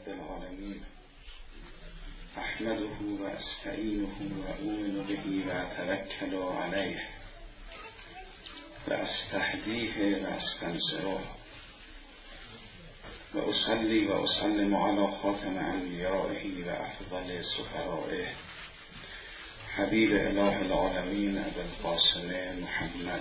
رب العالمين احمده و استعینه و اؤمن به و اتوکل علیه و استهدیه و استنصره و اصلی و اسلم علی خاتم انبیائه و افضل سفرائه حبیب اله العالمین ابو القاسم محمد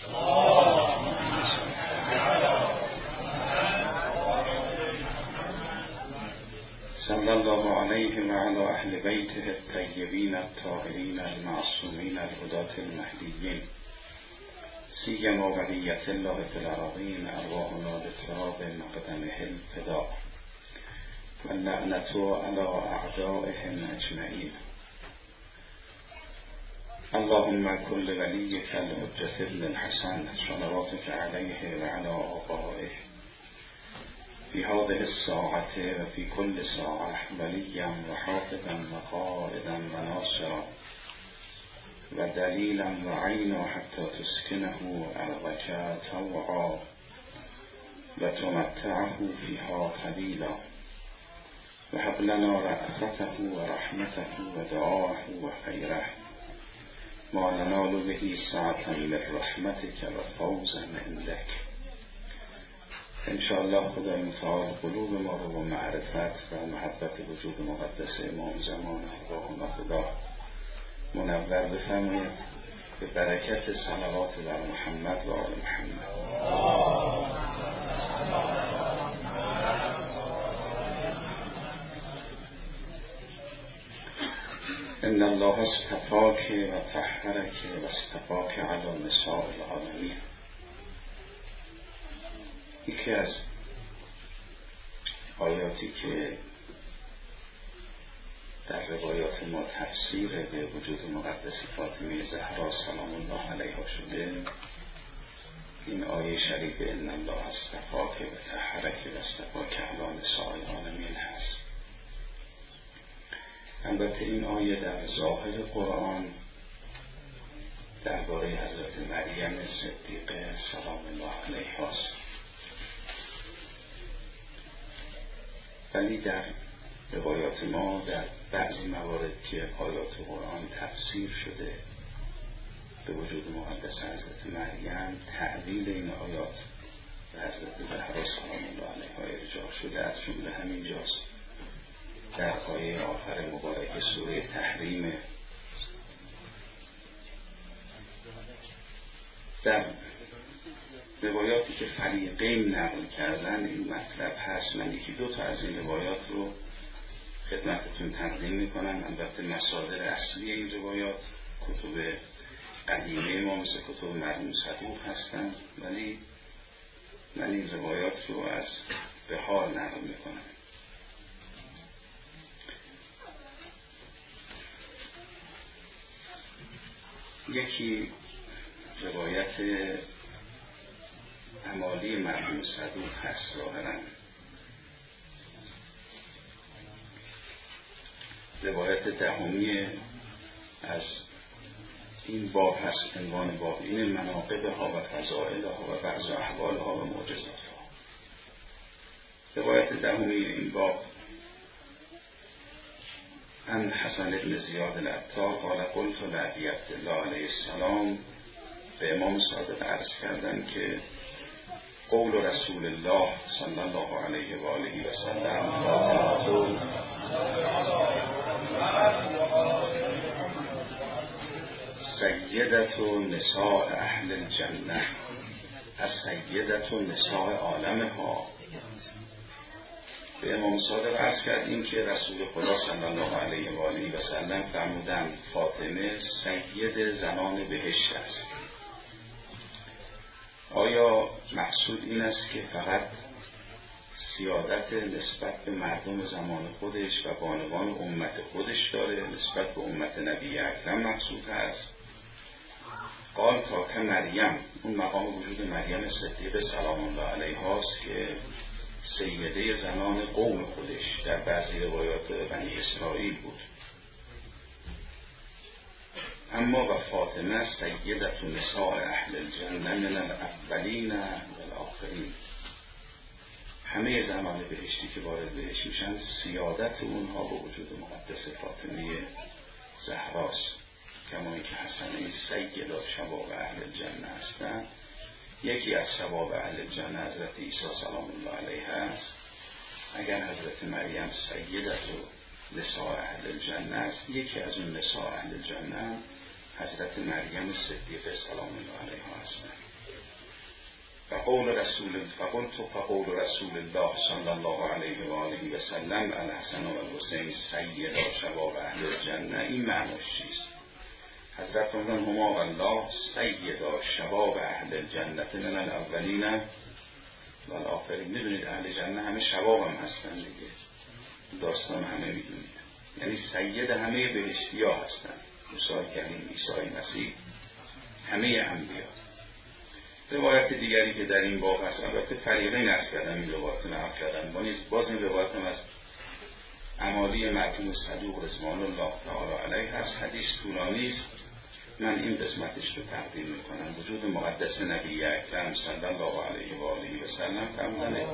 صلی الله علیه و علی اهل بیته الطیبین الطاهرین المعصومین الهداة المهدیین سیما بقیة الله فی الارضین ارواحنا بتراب مقدمه الفداء و اللعنة علی اعدائهم اجمعین. اللهم كل وليك الحجة ابن الحسن صلواتك عليه وعلى آبائه في هذه الساعة وفي كل ساعة وليا وحافظا وقائدا وناصرا ودليلا وعينا حتى تسكنه أرضك طوعا وتمتعه فيها طويلا وهب لنا رأفته ورحمته ودعاه وخيره ما ننال به ساعة من رحمتك و فوزا عندك. انشاءالله خدا متعال قلوب ما رو با معرفت و محبت وجود مقدس امام زمان ارواحنا خدا منور بفرماید به برکت صلوات بر محمد و آل محمد. ان الله اصطفاک و طهرک و اصطفاک علی نساء العالمین. یکی از آیاتی که در روایات ما تفسیر به وجود مقدس فاطمه زهرا سلام الله علیها شده، این آیه شریف ان الله اصطفاک و طهرک و اصطفاک علی نساء العالمین هست. البته این آیه در ظاهر قرآن درباره حضرت مریم صدیقه سلام الله علیها است، ولی در روایات ما در بعضی موارد که آیات قرآن تفسیر شده به وجود مقدس حضرت مریم، تعویل این آیات به حضرت زهرا سلام الله علیها ارجاع شده. از جمله همین جاست در آیه آخر مبارک سوره تحریم. در روایاتی که فریقین نقل کردن این مطلب هست. من یکی دو تا از این روایات رو خدمتتون تقدیم میکنم. البته مصادر اصلی این روایات کتب قدیمه ما مثل کتب مرحوم صدوق هستن، ولی من این روایات رو از بحار نقل میکنم. یکی روایت امالی مرحوم صدوق هست ظاهراً. روایت دهمی از این باب هست. عنوان باب این مناقبها و فضائلها و بعض احوالها و معجزاتها. روایت دهمی این باب ان حسن بن زیاد العطار قال قلت لابی عبدالله علیه السلام، به امام صادق عرض کردن که قول رسول الله صلی الله علیه و آله و سلم سیدت نساء اهل الجنه از سیدت نساء عالمها. به امام صادق عرض کردیم که رسول خدا صلی الله علیه و آله و سلم فرمودند فاطمه سید زنان بهشت است. آیا مقصود این است که فقط سیادت نسبت به مردم زمان خودش و بانوان امت خودش داره، نسبت به امت نبی اکرم مقصود هست؟ قال تا که مریم، اون مقام وجود مریم صدیقه سلام الله علیها است که سیده زنان قوم خودش در بعضی روایات بنی اسرائیل بود. اما و فاطمه سیدت نساء اهل الجنه من الاولین و الاخرین، همه زنان بهشتی که وارد بهشت میشن سیادت اونها به وجود مقدس فاطمه زهراست. کما اینکه حسنه سیدا شباب اهل الجنه هستند، یکی از شباب اهل الجنه حضرت عیسی سلام الله علیه است. اگر حضرت مریم سیدت و نساء اهل الجنه است، یکی از اون نساء اهل الجنه حضرت مریم صدیقه سلام الله علیها هستند. فقول رسول الله صلی الله علیه و آله و سلم الحسن و الحسین سیدا شباب اهل الجنه. این معنیش چیست؟ حضرت فرمودن هما والله سیدا شباب اهل الجنه من الاولین و الاخرین. میدونید اهل جنه همه شباب هم هستن دیگه، داستان همه میدونید، یعنی سید همه بهشتی ها هستن، موسی کلیم، عیسی مسیح، همه انبیا. روایت دیگری که در این باب هست، البته فریقین عرض کردم این روایت نقل کردن، باز این روایت هم از اعمالی مرحوم صدوق رضوان الله تعالی علیه هست. حدیث طولانی است، من این قسمتش رو تقدیم میکنم. وجود مقدس نبی اکرم صلی الله علیه و آله و سلم فرمودند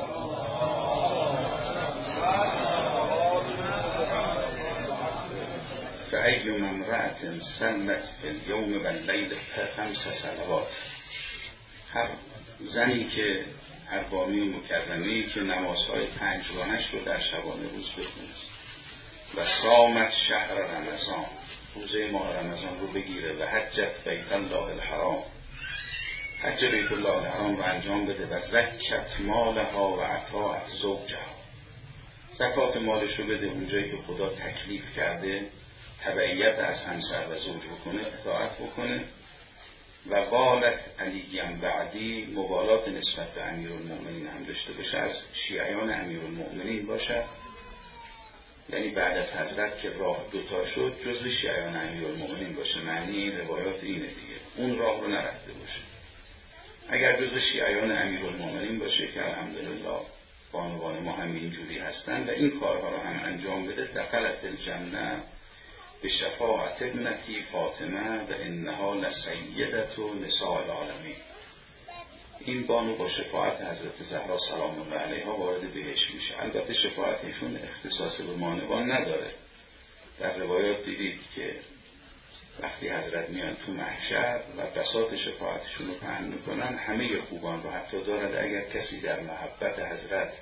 فأی امرأة صلت فی اليوم واللیل 5 صلوات. هر زنی که هر بانی مکرمه‌ای که نمازهای 5 رو در شبانه روز بخونه و صامت شهر رمضان، روزه ماه رمضان رو بگیره و حجت بیت الله الحرام، حج بیت الله الحرام رو انجام بده و زکت مالها و اطاعت زوجها، زکات مالش رو بده اونجایی که خدا تکلیف کرده، تبعیت از همسر و زوج بکنه، اطاعت بکنه. و والت علیم بعدی، مبالات نسبت به امیرالمؤمنین هم داشته باشه، از شیعیان امیرالمؤمنین باشه، یعنی بعد از حضرت که راه دوتا شد جزو شیعیان امیرالمؤمنین باشه. معنی این روایات اینه دیگه، اون راه رو نرفته باشه. اگر جزو شیعیان امیرالمؤمنین باشه که الحمدلله بانوان ما هم اینجوری هستن و این کارها رو هم انجام بده، دخلت الجنه به شفاعت ابنتی فاطمه و انها لسیدت نساء العالمین. این بانو با شفاعت حضرت زهرا سلام الله علیها وارد بهشت میشه. البته شفاعتشون اختصاص به مانوان نداره. در روایات دیدید که وقتی حضرت میان تو محشر و بساط شفاعتشون رو پهن میکنن، همه خوبان رو حتی دارد اگر کسی در محبت حضرت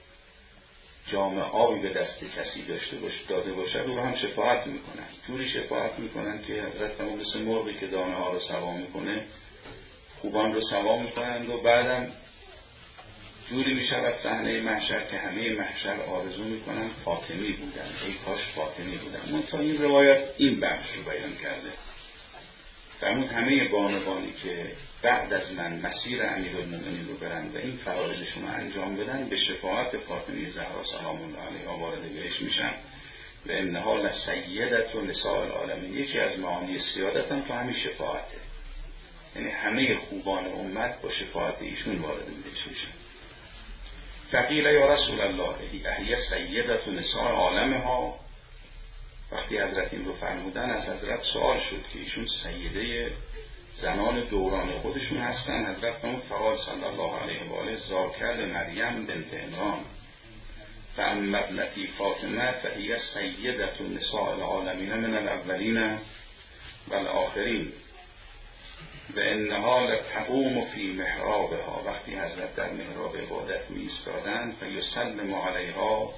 جام آبی به دست کسی داده باشد او رو هم شفاعت میکنن. جوری شفاعت میکنن که حضرت هم مثل مرغی که دانه ها رو سوا میکنه خوبان رو سوا میکنند و بعدم جوری میشود صحنه محشر که همه محشر آرزو میکنن فاطمی بودن، ای کاش فاطمی بودن. منتها این روایت این بخش رو بیان کرده، فرمود همه بانوانی که بعد از من مسیر امیرالمؤمنین رو برن و این فرایضشون رو انجام بدن، به شفاعت فاطمه زهرا سلام الله علیها وارد بهشت میشن و انها لسیدت و نساء العالمین. یکی از معانی سیادت هم تو همین شفاعته، یعنی همه خوبان امت با شفاعت ایشون وارد بهشت میشن. فقیل یا رسول الله اهی سیدت و نساء عالمها. وقتی حضرت این رو فرمودن از حضرت سوال شد که ایشون سیده زنان دوران خودشون هستن. حضرت فرمود فقال صلی الله علیه و آله ذاکر مریم بنت عمران فاما ابنتی فاطمه فهی سیدة نساء العالمین من الاولین و الاخرین و انها لتقوم فی محرابها. وقتی حضرت در محراب عبادت می ایستادند فیسلم علیها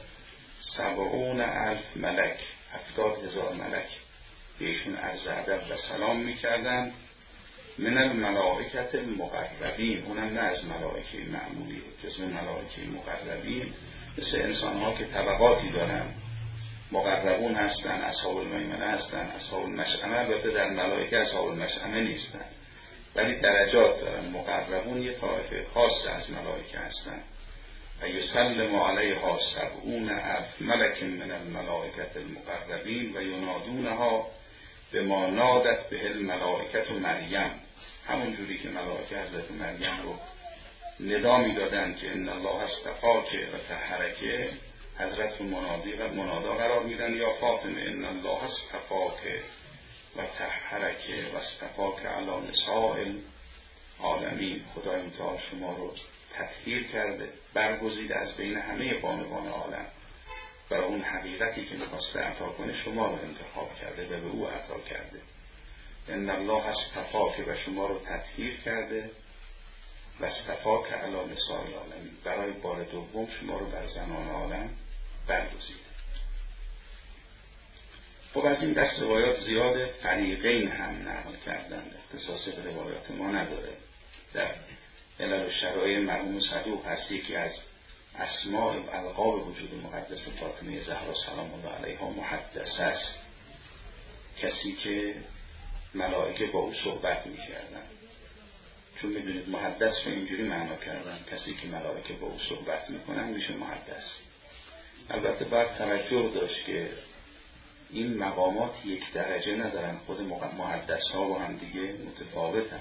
70,000 ملک، 70,000 ملک بهشون عرض ادب و سلام میکردن. من الملائکت المقربین، اونم نه از ملائکه معمولی، جزو ملائکه مقربین، مثل انسان ها که طبقاتی دارن، مقربون هستن، اصحاب المیمنه هستن، اصحاب المشأمه. البته در ملائکه اصحاب المشأمه نیستن ولی درجات دارن. مقربون یه طایفه خاص از ملائکه هستن. و یسلم علیها 70,000 ملک من الملائکت المقربین و ینادونها به ما نادت به الملائکت و مریم، همون جوری که ملائکه حضرت مریم رو ندا می دادن که ان الله اصطفاک و طهرک، حضرت منادا قرار میدن یا فاطمه ان الله اصطفاک و طهرک و اصطفاک علی نساء العالمین. خدا امتحان شما رو تطهیر کرده، برگزیده از بین همه بانوان عالم برای اون حقیقتی که می‌خواسته عطا کنه شما رو انتخاب کرده و به او عطا کرده. ان الله اصطفا که به شما رو تطهیر کرده و اصطفا که علی نساء العالمین، برای بار دوم شما رو بر زنان عالم برگزیده. خب از این دست روایات زیاده، فریقین هم نقل کردن، اختصاص به روایات ما نداره. در علل و شرایع مرحوم صدوق هست یکی از اسماء و القاب وجود مقدس فاطمه زهرا سلام الله علیها محدث است، کسی که ملائکه با او صحبت می‌کردن. چون می‌دونید محدث رو اینجوری معنا کردن، کسی که ملائکه با او صحبت می‌کنن میشه محدث. البته باید توجه داشت که این مقامات یک درجه ندارن، خود محدث‌ها با هم دیگه متفاوتن.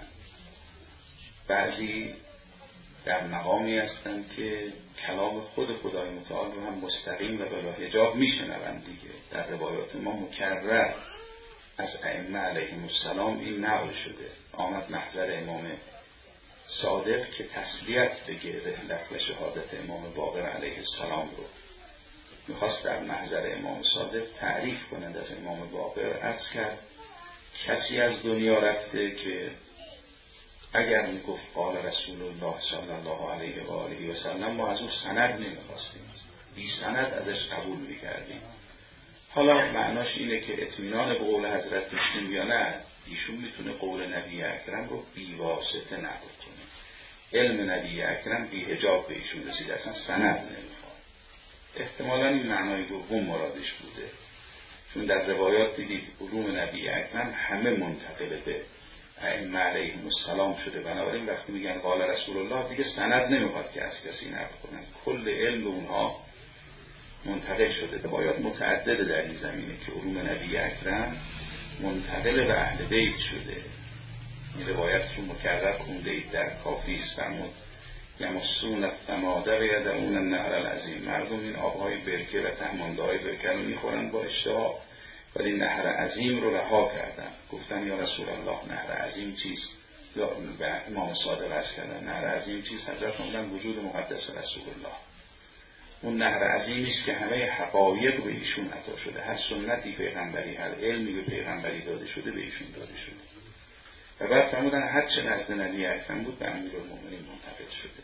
بعضی در مقامی هستند که کلام خود خدای متعال رو هم مستقیم و بلا حجاب میشنوند دیگه. در روایات ما مکرر از ائمه علیهم السلام این نقل شده. آمد محضر امام صادق که تسلیت بگه رحلت و شهادت امام باقر علیه السلام رو. میخواست در محضر امام صادق تعریف کنند از امام باقر. عرض کرد کسی از دنیا رفته که اگر میگفت قال رسول الله صلی الله علیه و آله و سلم ما از اون سند نمیخواستیم، بی سند ازش قبول میکردیم. حالا معناش اینه که اطمینان به قول حضرت داشتیم یا نه، ایشون میتونه قول نبی اکرم رو بی واسطه نقل کنه. علم نبی اکرم بی حجاب به ایشون رسید، اصلا سند نمیخواد. احتمالاً این معنای دوم مرادش بوده، چون در روایات دیدید علوم نبی اکرم همه منتقل به ائمه علیهم السلام شده. بنابراین وقتی میگن قال رسول الله دیگه سند نمیخواد که از کسی نقل کنن، کل علم اونها منتقل شده. روایات متعدده در این زمینه که علوم نبی اکرم منتقل به اهل بیت شده. این روایت رو مکرر خونده اید در کافیس فرمود یمسون الثماده و یدعون النهر العظیم. مردم این آبهای برکه و تهماندهای برکه رو میخورن با اشتها، ولی نهر عظیم رو رها کردن. گفتن یا رسول الله نهر عظیم چیست؟ یا به امام صادق عرض کردن نهر عظیم چیست؟ حضرت فرمودن وجود مقدس رسول الله. اون نهر عظیمی است که همه حقایق به ایشون عطا شده، هر سنتی پیغمبری، هر علمی به پیغمبری داده شده به ایشون داده شده. و بعد فرمودن هر چه نزد نبی اکرم بود به امیرالمومنین منتقل شده.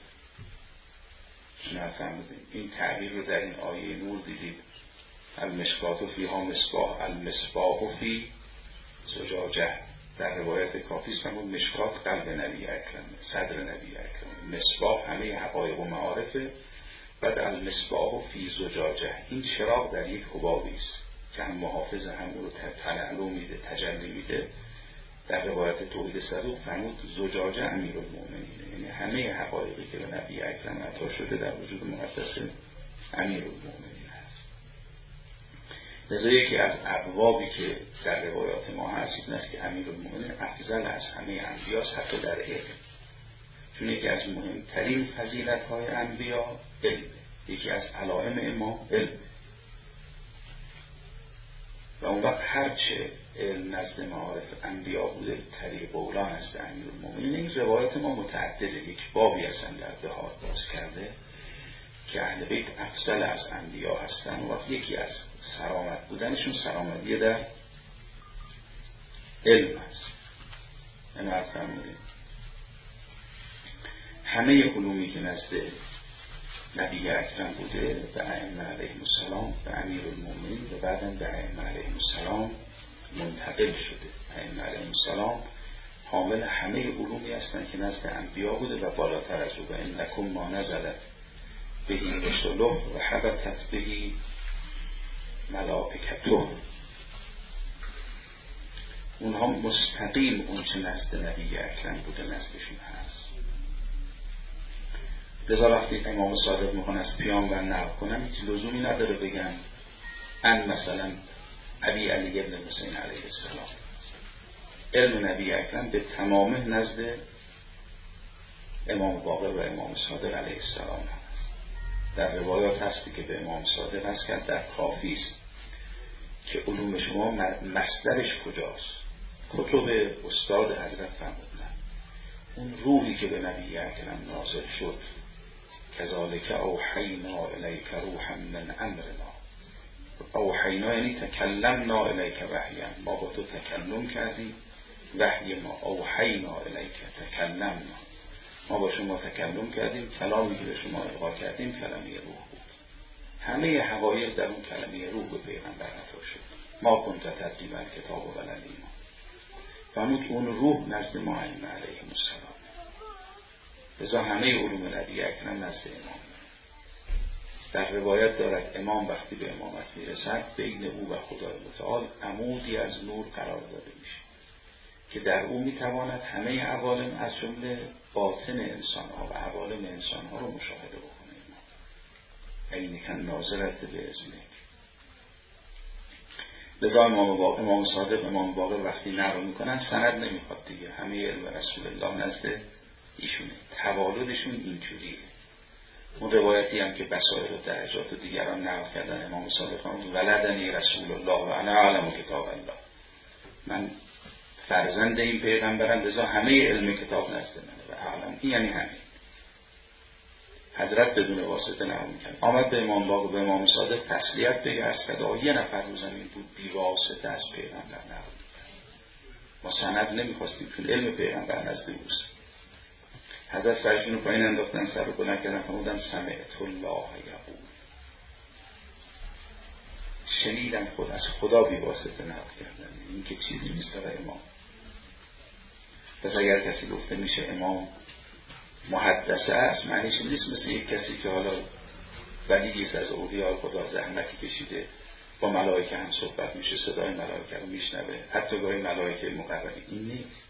شما فرمودین این تعبیر رو در این آیه نور دیدید، المشکات فیها مصباح، المصباح فی زجاجه. در روایت کافیس فرمود مشکات قلب نبی اکرم، صدر نبی اکرم. مصباح همه حقایق و معارفه. بعد المصباح فی زجاجه، این چراغ در یک حبابی است که هم محافظ هم او رو تلالو میده، تجلی میده. در روایت توحید صدوق فرمود زجاجه امیرالمومنین، یعنی همه حقایقی که به نبی اکرم عطا شده در وجود مقدس امیرالمومنین هست. لذا یکی از ابوابی که در روایات ما هست این است که امیرالمومنین افضل از همه انبیاست، حتی در علم. چون یکی از مهمترین فضیلت‌های انبیا علم، یکی از علائم امام علم. و اون وقت هرچه علم نزد معارف انبیا بوده طریق اولا نزد امیرالمومنین. این روایت ما متعدده، یک بابی اصلا در بهار باز کرده که اهل بیت افضل از انبیا هستن. و وقت یکی از سرامت بودنشون سرامتی در علم هست. عنایت فرمودید همه علومی که نزد نبی اکرم بوده به ائمه علیهم السلام، به امیرالمومنین و بعداً به ائمه علیهم السلام منتقل شده. ائمه علیهم السلام حامل همه علومی هستند که نزد انبیا بوده و بالاتر از او. و انکم ما نزلت بهی رسله و حبتت بهی ملائکته. اونها مستقیم اون چه نزد نبی اکرم بوده نزدشون هست. لذا وقتی امام صادق میخوان از پیامبر نقل کنن هیچ لزومی نداره بگن ان مثلا علی ابن حسین علیه السلام. علم نبی اکرم به تمامه نزد امام باقر و امام صادق علیه السلام هست. در روایات هستی که به امام صادق هست که در کافی است که علوم شما مصدرش کجاست. کتب استاد حضرت فرمودن اون روحی که به نبی اکرم نازل شد کذالک اوحینا الیک روحا من امرنا. اوحینا یعنی تکلمنا الیک وحیا، ما با تو تکلم کردیم، وحی ما اوحینا الیک تکلمنا، ما با شما تکلم کردیم، کلامی که به شما القا کردیم کلمه روح بود. همه حقایق در اون کلمه روح به پیغمبر عطا شد. ما کنت تدری الکتاب ولا الایمان. فرمود اون روح نزد ما ائمه علیهم السلام، لذا همه علوم نبی اکرم نزد امام. در روایت دارد امام وقتی به امامت میرسد بین او و خدای متعال عمودی از نور قرار داده میشه که در او میتواند همه عوالم از جمله باطن انسان ها و عوالم انسان ها رو مشاهده بکنه. عینک ناظرت به اذنک. لذا امام صادق امام باقر وقتی نقل میکنن سند نمیخواد دیگه، همه علم رسول الله نزد ایشونه، توالدشون اینجوریه. اون روایتی هم که بصائر و درجات و دیگران نقل کردن امام صادق ولدنی رسول الله و انا اعلم کتاب الله، من فرزند این پیغمبرم لذا همه علم کتاب نزد منه و اعلم. این یعنی همین. حضرت بدون واسطه نقل میکنه. آمد به امام باقر به امام صادق تسلیت بگه از کدا یه نفر رو زمین بود بی واسطه از پیغمبر نقل میکنه. ما سند نمیخواستیم چون علم پیغمبر نزد اوست. حضرت سرشون رو پایین انداختن، سر رو بلند کردن، فرمودن سمعت الله یقول، شنیدم خود از خدا بی واسطه نقل کردن. این که چیزی نیست برای امام. پس اگر کسی گفته میشه امام محدثه است، معنیش نیست مثل یک کسی که حالا ولییست از اولیاء خدا زحمتی کشیده با ملائکه هم صحبت میشه، صدای ملائکه رو میشنوه، حتی گاهی ملائکه مقربین. این نیست.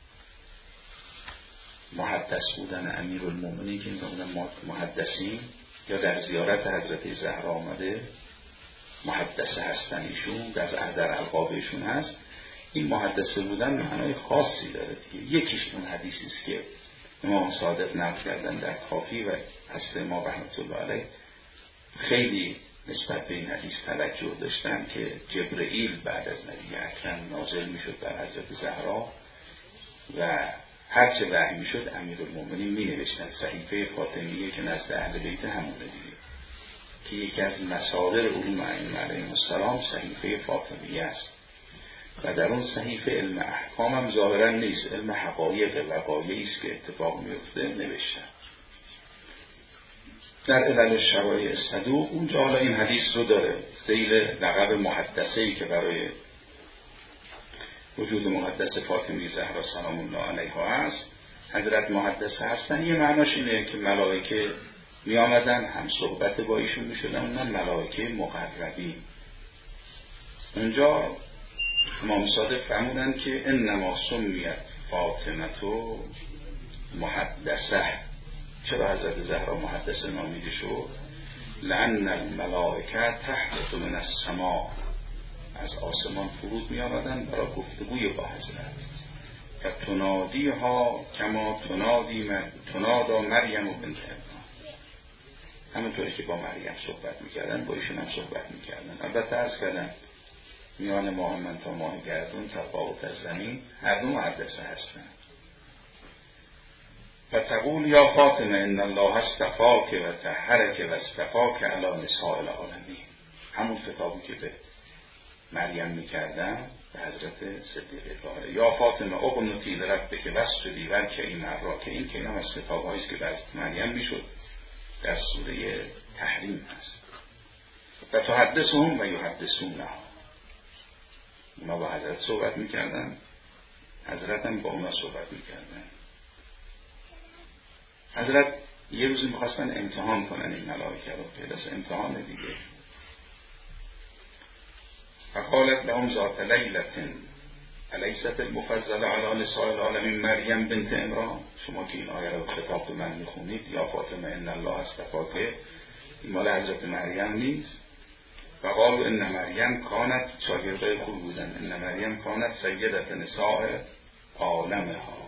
محدث بودن امیرالمومنین که این بودن محدثین یا در زیارت حضرت زهرا آمده محدثه هستن ایشون، در القابشون هست. این محدثه بودن معنای خاصی داره دیگه. یکیش اون حدیثی است که امام صادق نقل کردن در کافی و حضرت امام رحمت الله علیه خیلی نسبت به این حدیث توجه داشتن که جبرئیل بعد از نبی اکرم نازل میشد بر حضرت زهرا و هرچه وحی میشد امیرالمومنین می نوشتن. صحیفه فاطمیه که نزد اهل بیت همونه دیگه، که یکی از مصادر علوم ائمه علیهم السلام صحیفه فاطمیه است و در اون صحیفه علم احکام هم ظاهرا نیست، علم حقایق وقایعی است که اتفاق میفته نوشتن. در علل الشرایع صدوق اونجا حالا این حدیث رو داره ذیل لقب محدثه‌ای که برای وجود محدثه فاطمی زهرا سلام الله علیها است. حضرت محدثه هستن، یه معناش اینه که ملائکه می آمدن هم صحبت با ایشون می شدن، اونم ملائکه مقربین. اونجا امام صادق فرمودن که انما سمیت فاطمه محدثه. چرا حضرت زهرا محدثه نامیده شد؟ لأن الملائکه تحت من السماء، از آسمان فرود می آمدن برای گفتگوی با حضرت. که تنادی ها کما تنادا مریم و بنت عمران، همونطوری که با مریم صحبت می کردن با ایشون هم صحبت می کردن. البته عرض کردن میان ماه من تا ماه گردون تفاوت از زمین، هر دو محدثه هستن. و تقول یا فاطمه ان الله اصطفاک و طهرک و اصطفاک علی نساء العالمین، همون خطابی که به مریم میکردن به حضرت صدیقه طاهره. یا فاطمه اقنتی لربک واسجدی وارکعی مع الراکعین، که این هم از خطاب‌هایی است که به حضرت مریم میشد، در سوره تحریم هست. و تحدثهم و یحدثونها، اونا با حضرت صحبت میکردن، حضرت هم با اونا صحبت میکردن. حضرت یه روزی میخواستن امتحان کنن این ملائکه رو، پس امتحان دیگه. فقالت لهم ذات لیلة الیست المفضله علی نساء العالمین مریم بنت عمران. شما که این آیه رو خطاب به من میخونید یا فاطمه ان الله اصطفاک، این مال حضرت مریم نیست؟ فقالوا ان مریم کانت، شاگردای خوب بودن، ان مریم کانت سیدت نساء عالمها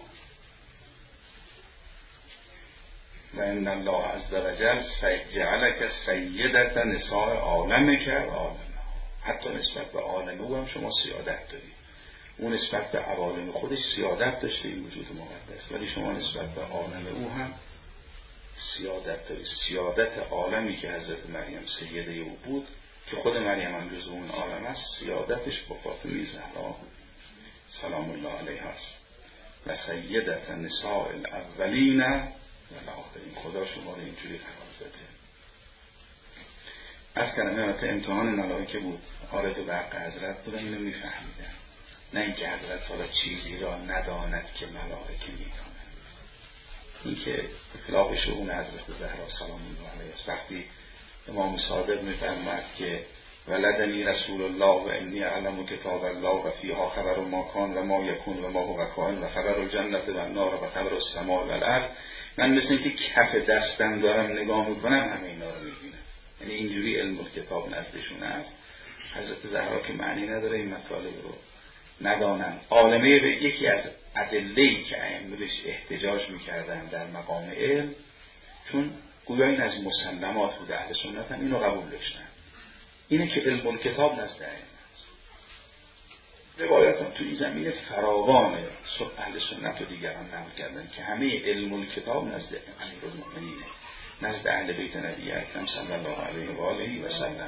و ان الله عز وجل جعلک سیدت نساء عالمک عالمها. حتی نسبت به عالم او هم شما سیادت دارید. اون نسبت به عوالم خودش سیادت داشته این وجود مقدس، ولی شما نسبت به عالم او هم سیادت داری. سیادت عالمی که حضرت مریم سیده او بود که خود مریم هم جزو اون عالم است، سیادتش با فاطمه زهرا سلام الله علیها است و سیدت نساء الاولین و الاخرین. خدا شما رو اینجوری قرار داده. از کلمه امتحان ملائکه بود، عارف برق حضرت بودن، اینو میفهمیدن، نه اینکه حضرت حالا چیزی را نداند که ملائکه میدانند. این که اطلاق شؤون حضرت زهرا سلام الله علیها است. وقتی امام صادق میفرماید که ولدنی رسول الله و انی اعلم کتاب الله و فیها خبر ما کان و ما یکون و ما هو کائن و خبر الجنة و النار و خبر السماء و الارض، من مثل اینکه کف دستم دارم نگاه میکنم همه اینا رو میبینم. یعنی اینجوری علم الکتاب نزدشون است. حضرت زهرا که معنی نداره این مطالب رو ندانن. عالمه یکی از ادله‌ای که ائمه بهش احتجاج میکردن در مقام علم، چون گویا این از مسلمات بود، اهل سنت هم اینو قبول داشتن، اینه که علم الکتاب نزد ائمه است. روایات هم تو این زمینه فراوان اهل سنت و دیگران نقل کردن که همه علم الکتاب نزد امیرالمؤمنین، نزد اهل بیت نبی اکرم صلی الله علیه و آله و سلم.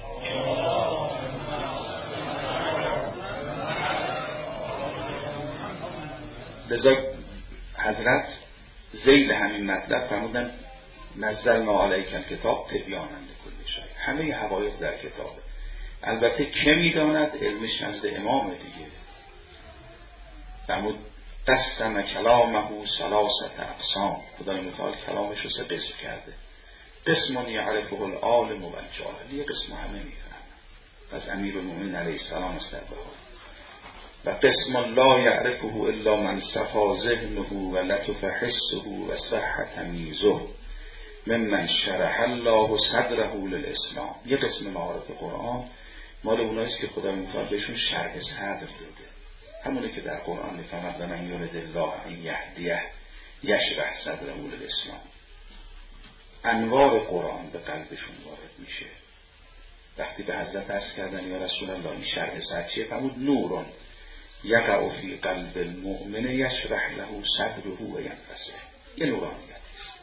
لذا حضرت ذیل همین مطلب فرمودن نزلنا علیک الکتاب تبیانا لکل شیء. همه حقایق در کتابه. البته که میداند علمش نزد امام دیگه. فرمود قسم کلامه ثلاثه اقسام. خدای متعال کلامش رو 3 قسم کرده. قسم یعرفه العالم و الجاهل، یه قسم همه میفهمن، از امیرالمؤمنین علیه السلام است در بهار. و قسم لا یعرفه الا من صفا ذهنه و لطف حسه و صح تمیزه ممن شرح الله صدره للاسلام. یه قسم معارف قرآن مال اوناییست که خدا متعال بهشون شرح صدر داده، همونه که در قرآن میفهمد و من یرد الله ان یهدیه یشرح صدره للاسلام. انوار قرآن به قلبشون وارد میشه. وقتی به حضرت عرض کردن یا رسول الله این شرح صدر چیه؟ فرمود نورون یقع فی قلب المؤمن یشرح له صدره و ینفسه. یه نورانیت است.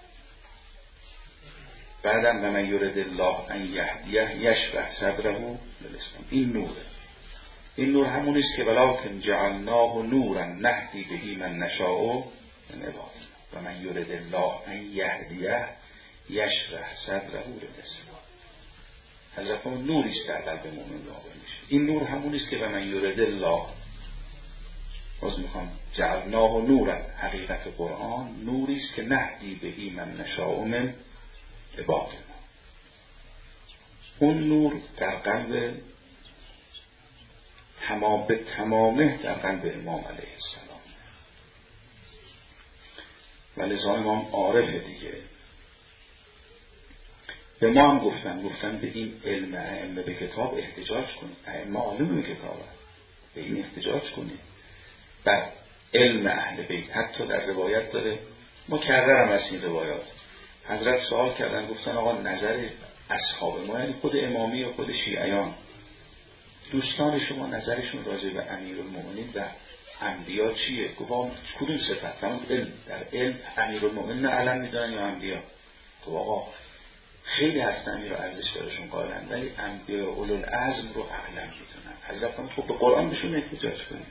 بعدم و من یرد الله ان یهدیه یشرح صدره للاسلام. این نوره. این نور همونیست که ولکن جعلناه نورا نهدی بهی من نشاء من عبادنا و من یرد الله ان یهدیه یشرح صدره للاسلام. حضرت اون نوریست در قلب مؤمن واقع میشه. این نور همونیست که و من یرد الله، باز میخوام جعلناه نورا، حقیقت قرآن نوریست که نهدی بهی من نشاء من عبادنا. اون نور در قلب به تمامه در قلب امام علیه السلام. و لذا امام عارف دیگه. به ما هم گفتن به این علم ائمه به کتاب احتجاج کنید. ائمه عالم به کتاب به این احتجاج کنید. بر علم اهل بیت حتی در روایت داره، مکررم از این روایات، حضرت سوال کردن گفتن آقا نظر اصحاب ما، یعنی خود امامی و خود شیعیان، دوستان شما نظرشون راجع به امیرالمؤمنین و انبیا چیه؟ گفتم کدوم صفت؟ فرمود علم. در علم امیرالمؤمنین علم میدونن یا انبیا؟ گفت آقا خیلی هستن این رو ارزش دارشون قائلن، ولی انبیا اولوالعزم رو اعلم میدونن. حضرت فرمود خب به قرآن بهشون احتجاج کنید.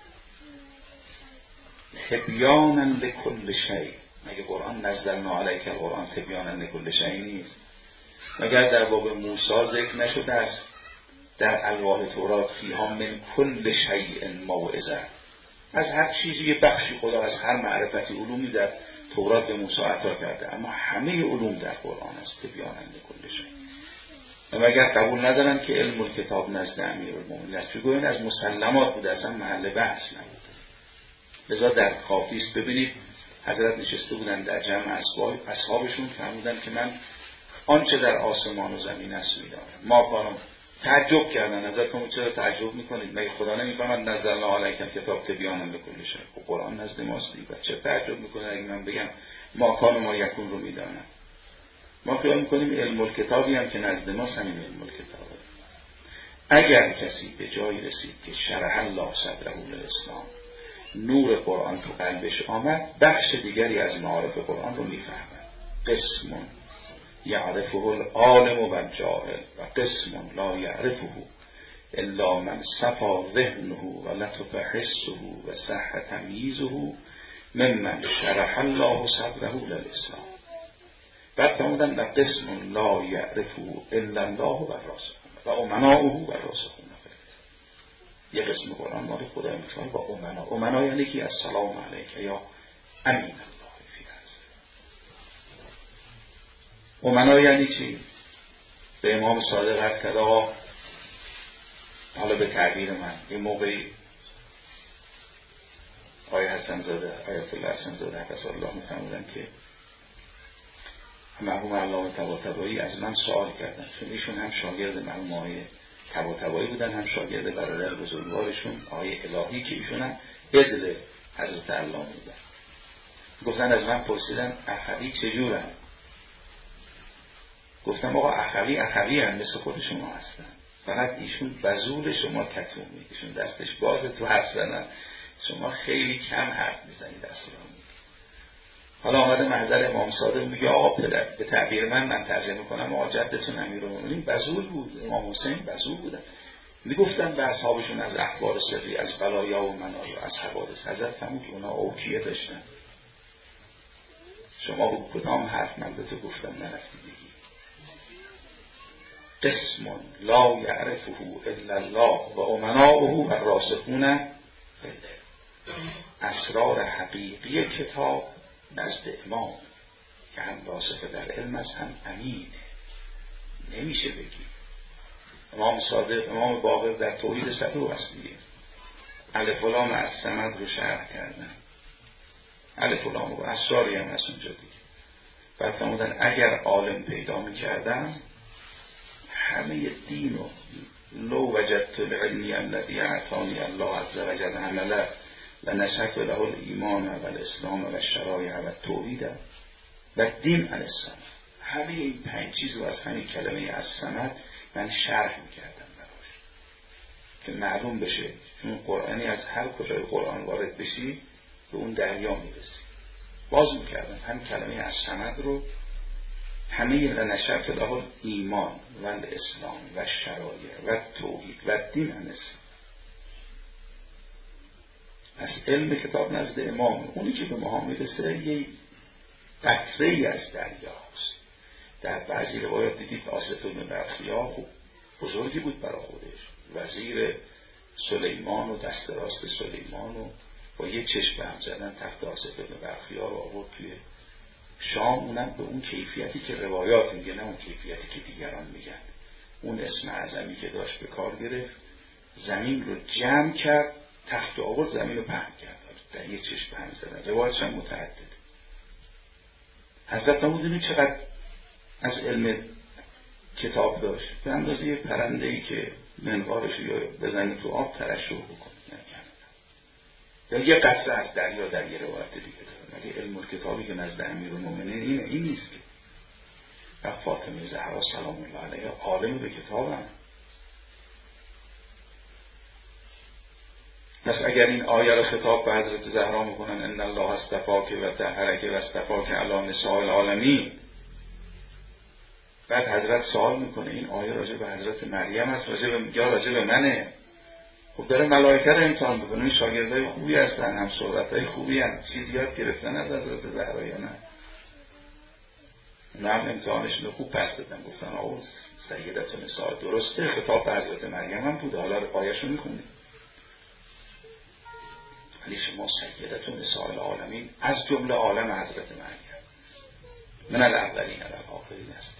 تبیانا لکل شیء. مگه قرآن نزلنا علیک القرآن تبیانا لکل شیء نیست؟ مگر در باب موسی ذکر نشده است در الواح تورات فیها من کل شیء موعظه؟ از هر چیزی یه بخشی خدا از هر معرفتی علومی در تورات به موسی عطا کرده، اما همه علوم در قرآن است تبیانا لکل شیء. و مگر قبول ندارن که علم الکتاب نزد امیرالمؤمنین است؟ چون این از مسلمات بوده، اصلا محل بحث نبود. لذا در کافیست ببینید حضرت نشسته بودن در جمع اصحابشون، فرمودن که من آنچه در آسمان و زمین است میدانم. ما کانم تعجب کردن. حضرت فرمود چرا تعجب میکنید؟ مگه خدا نمیفهمد نزلنا علیک الکتاب تبیانا لکل شیء؟ خب قرآن نزد ماست دیگه، چرا تعجب میکنه اگه من بگم ما کان ما یکون رو میدانم؟ ما خیال میکنیم علم الکتابی هم که نزد ماست همین علم الکتابه. اگر کسی به جایی رسید که شرح الله صدره للاسلام، نور قرآن تو قلبش آمد، بخش دیگری از معارف قرآن رو میفهمه. قسم یعرفه العالم و الجاهل و قسم لا یعرفه الا من صفا ذهنه و لطف حسه و صح تمییزه ممن شرح الله صدره للاسلام. بعد فرمودن و قسم لا یعرفه الا الله و الراسخون و امناؤه و الراسخون. یه قسم قرآن مال خدای متعال با امنا. امنا یعنی که السلام علیک یا امین الله فی الارض. امنا یعنی چی؟ به امام صادق عرض کرد آقا، حالا به تعبیر من یه موقعی آیت الله حسن زاده حفظ الله می‌فرمودن که مرحوم علامه طباطبایی از من سوال کردن، چون ایشون هم شاگرد مرحوم آقای طباطبایی بودن، هم شاگرد برادر بزرگوارشون آقای الهی که ایشون هم عدل حضرت علامه بودن. گفتن از من پرسیدن اخوی چجورن؟ گفتم آقا اخوی هم مثل خود شما هستن، فقط ایشون بزول شما کتومی، ایشون دستش بازه تو حرف زدن، شما خیلی کم حرف میزنید اصلا. حالا آمده محضر امام صادق میگه آقا پدر، به تعبیر من ترجمه کنم، آقا جدتون امیرالمومنین بزول بود، امام حسین بزول بودن. میگفتن به اصحابشون از اخبار سری، از بلایا و منایا، از حوادث. حضرت فرمود که اونا اوکیه داشتن، شما به کدام حرف من به تو گفتم نرفتی بگی. قسم لا یعرفه الا الله و امناؤه و الراسخون فی العلم. اسرار حقیقی کتاب نزد امام که هم راسخ در علم است هم امینه، نمیشه بگی. امام صادق، امام باقر در توحید صدو اصلیه الف و لام از صمد رو شرح کردن، الف و لام و اسراری هم از اونجا دیگه. بعد فرمودن اگر عالم پیدا میکردم همه دین و لو وجدت العلمی الذی اعطانی الله عز وجل عمله لنشرت له الایمان و الاسلام و الشرایع و التوحید و دین علی الصمد. همه این 5 چیز رو از همین کلمه از صمد من شرح میکردم براش که معلوم بشه، چون قرآنی از هر کجای قرآن وارد بشی به اون دریا میرسی. باز میکردم همین کلمه از صمد رو، همه لنشرت له ایمان و الاسلام و الشرایع و التوحید و دین علی الصمد. از علم کتاب نزد امام، اونی که به ما میرسه یه قطره‌ای از دریاست. در بعضی روایات دیدید آصف بن برخیا خوب بزرگی بود برای خودش، وزیر سلیمان و دست راست سلیمان، و با یه چشم هم زدن تخت آصف بن برخیا رو آورد توی شام. اونم به اون کیفیتی که روایات میگه، نه اون کیفیتی که دیگران میگن. اون اسم اعظمی که داشت به کار گرفت، زمین رو جمع کرد، تخت آورد، زمین رو پهن کرد، در یه چشم هم زدن. روایتش هم متعدد. حضرت نمودینی چقدر از علم کتاب داشت، به اندازه یه پرنده‌ای که منقارش رو بزنی تو آب ترشح بکنه، یا یه قطره از دریا در یه روایت دیگه داره. مگه علم کتابی که نزد امیرالمومنین این نیست که؟ و فاطمه زهرا سلام الله علیها عالم به کتابن. پس اگر این آیه رو خطاب به حضرت زهرا میکنن ان الله اصطفاک و طهرک و اصطفاک علی نساء العالمین، بعد حضرت سوال میکنه این آیه راجع به حضرت مریم است یا راجع به منه؟ خب داره ملائکه رو امتحان میکنه. این شاگردای خوبی هستن، هم صحبتای خوبی هم، چیزی یاد گرفتن از حضرت زهرا یا نه؟ نه، هم امتحانشون رو خوب پس دادن، گفتن آقا سیدت نساء، درسته خطاب به حضرت مریم هم بوده، حالا آیه‌شو میخونید ولی شما سیدت نساء العالمین از جمله عالم حضرت مریم من الاولین و الاخرین است.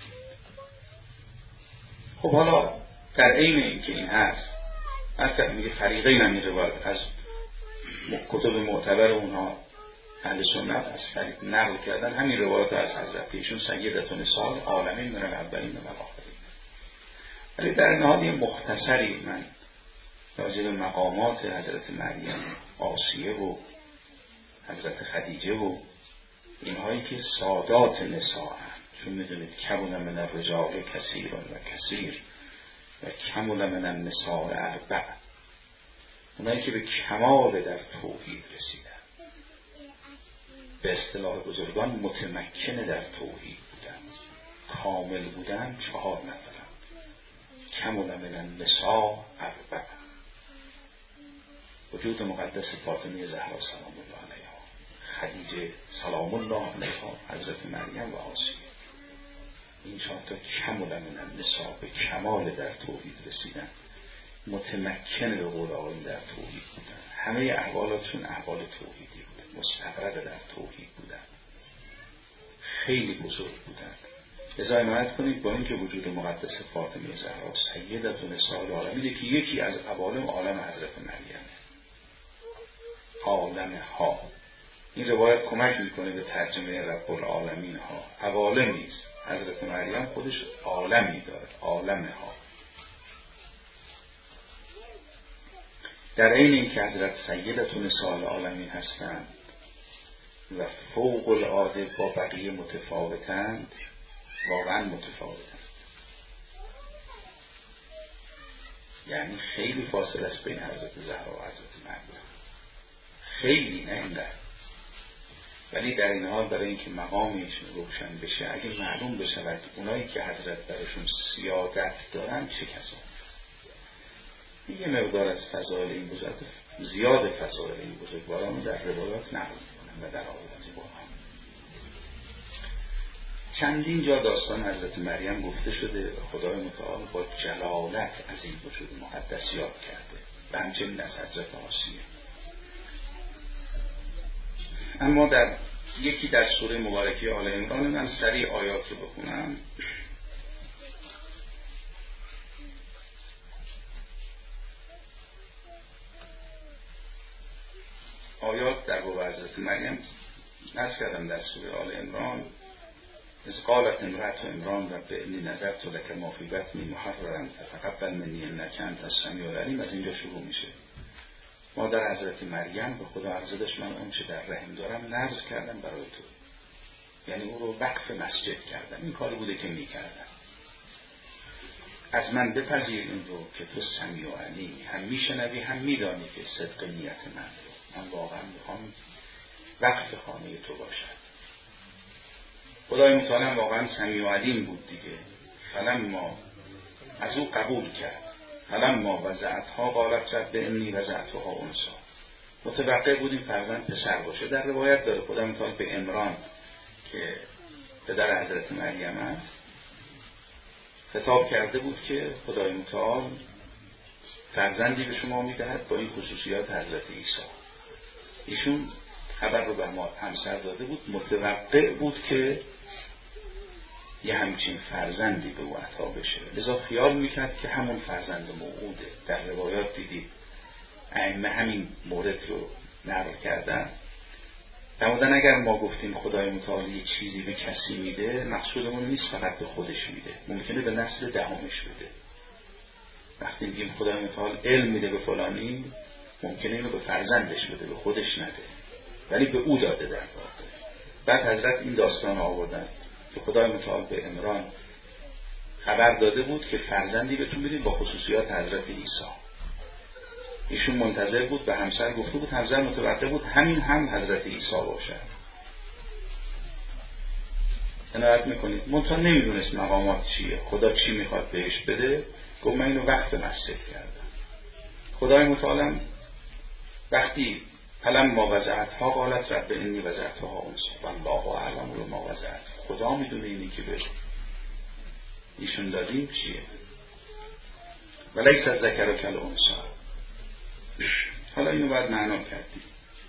خب حالا در عین این که این هست، اصلا میگه فریقین هم این روایت از کتب معتبر اونها اهل سنت از فریق نقل کردن همین روایت از حضرت ایشون سیدت نساء العالمین من الاولین و الاخرین. ولی در نهاد مختصری من راجع به مقامات حضرت مریم، آسیه و حضرت خدیجه و اینهایی که سادات نساء هم، چون میدونید کمون من الرجال کثیر و کثیر و کمون من النساء اربع، اونایی که به کمال در توحید رسیدن به اصطلاح بزرگان متمکن در توحید بودن. کامل بودن 4 نفرن. کمل من النساء 4. وجود مقدس فاطمه زهرا سلام الله علیها، خدیجه سلام الله علیها، حضرت مریم و آسیه. این 4 تا کمل من النساء، به کمال در توحید رسیدن، متمکن به قول آقایون در توحید بودن. همه احوالاتشون احوال توحیدی بود، مستقر در توحید بودن، خیلی بزرگ بودن. لذا عنایت کنید با اینکه وجود مقدس فاطمه زهرا سیدة نساء العالمین که یکی از عوالم عالم حضرت مریم، عالم ها، این روایت کمک میکنه به ترجمه رب العالمین ها. عوالمی است، حضرت مریم خودش عالمی داره، عالم ها. در این اینکه حضرت سیدة نساء العالمین هستند و فوق العاده با بقیه متفاوتند، واقعا متفاوتند. یعنی خیلی فاصله است بین حضرت زهرا و حضرت مریم، خیلی، نه اینقدر. ولی در این حال برای اینکه مقامشون روشن بشه، اگه معلوم بشود اونایی که حضرت براشون سیادت دارن چه کسانی، یه مقدار از فضائل این بزرگ، زیاد فضائل این بزرگواران در روایات نقل می‌کنن و در آیات با هم. چندین جا داستان حضرت مریم گفته شده و خدای متعال با جلالت از این وجود مقدس یاد کرده و همچنین از حضرت آسیه. اما در یکی در سوره مبارکه آل عمران، من سریع آیات رو بخونم. آیات در باب حضرت مریم نص کردم در سوره آل عمران. از قالت امرأة عمران رب انی نذرت لک ما فی بطنی محررا فتقبل منی انک انت السمیع العلیم. از اینجا شروع میشه. مادر حضرت مریم به خدا عرضه داشت من اون چه در رحم دارم نذر کردم برای تو، یعنی او رو وقف مسجد کردم. این کاری بوده که میکردم. از من بپذیر این رو که تو سمیع و علیمی، هم میشنوی هم میدانی که صدق نیت من رو. من واقعا میخوام وقف خانه تو باشد. خدای متعال واقعا سمیع و علیم بود دیگه. فلما از او قبول کرد، فلما وضعتها قالت رب انی وضعتها انثی. متوقع بود این فرزند پسر باشه. در روایت داره خدای متعال به عمران که پدر حضرت مریم است خطاب کرده بود که خدای متعال فرزندی به شما میدهد با این خصوصیات حضرت عیسی. ایشون خبر رو به همسر داده بود، متوقع بود که یه همچین فرزندی به او عطا بشه. لذا خیال میکرد که همون فرزند موعوده. در روایات دیدید ائمه همین مورد رو نقل کردن. فرمودن اگر ما گفتیم خدای متعال یه چیزی به کسی میده، مقصودمون نیست فقط به خودش میده، ممکنه به نسل دهمش بده. وقتی میگیم خدای متعال علم میده به فلانی، ممکنه اینو به فرزندش بده، به خودش نده، ولی به او داده در واقع. بعد حضرت این داستان آوردن که خدای متعال به عمران خبر داده بود که فرزندی بهتون بدیم با خصوصیات حضرت عیسی. ایشون منتظر بود، به همسر گفته بود، همسر متوقع بود همین هم حضرت عیسی باشه. عنایت میکنید منتها نمیدونست مقامات چیه، خدا چی میخواد بهش بده. گفت من اینو وقف مسجد کردم. خدای متعال وقتی فلما وضعتها قالت رب انی وضعتها انثی والله اعلم بما وضعت، خدا میدونه اینی که به ایشون دادیم چیه. ولیس الذکر کالانثی. حالا اینو باید معنا کردیم.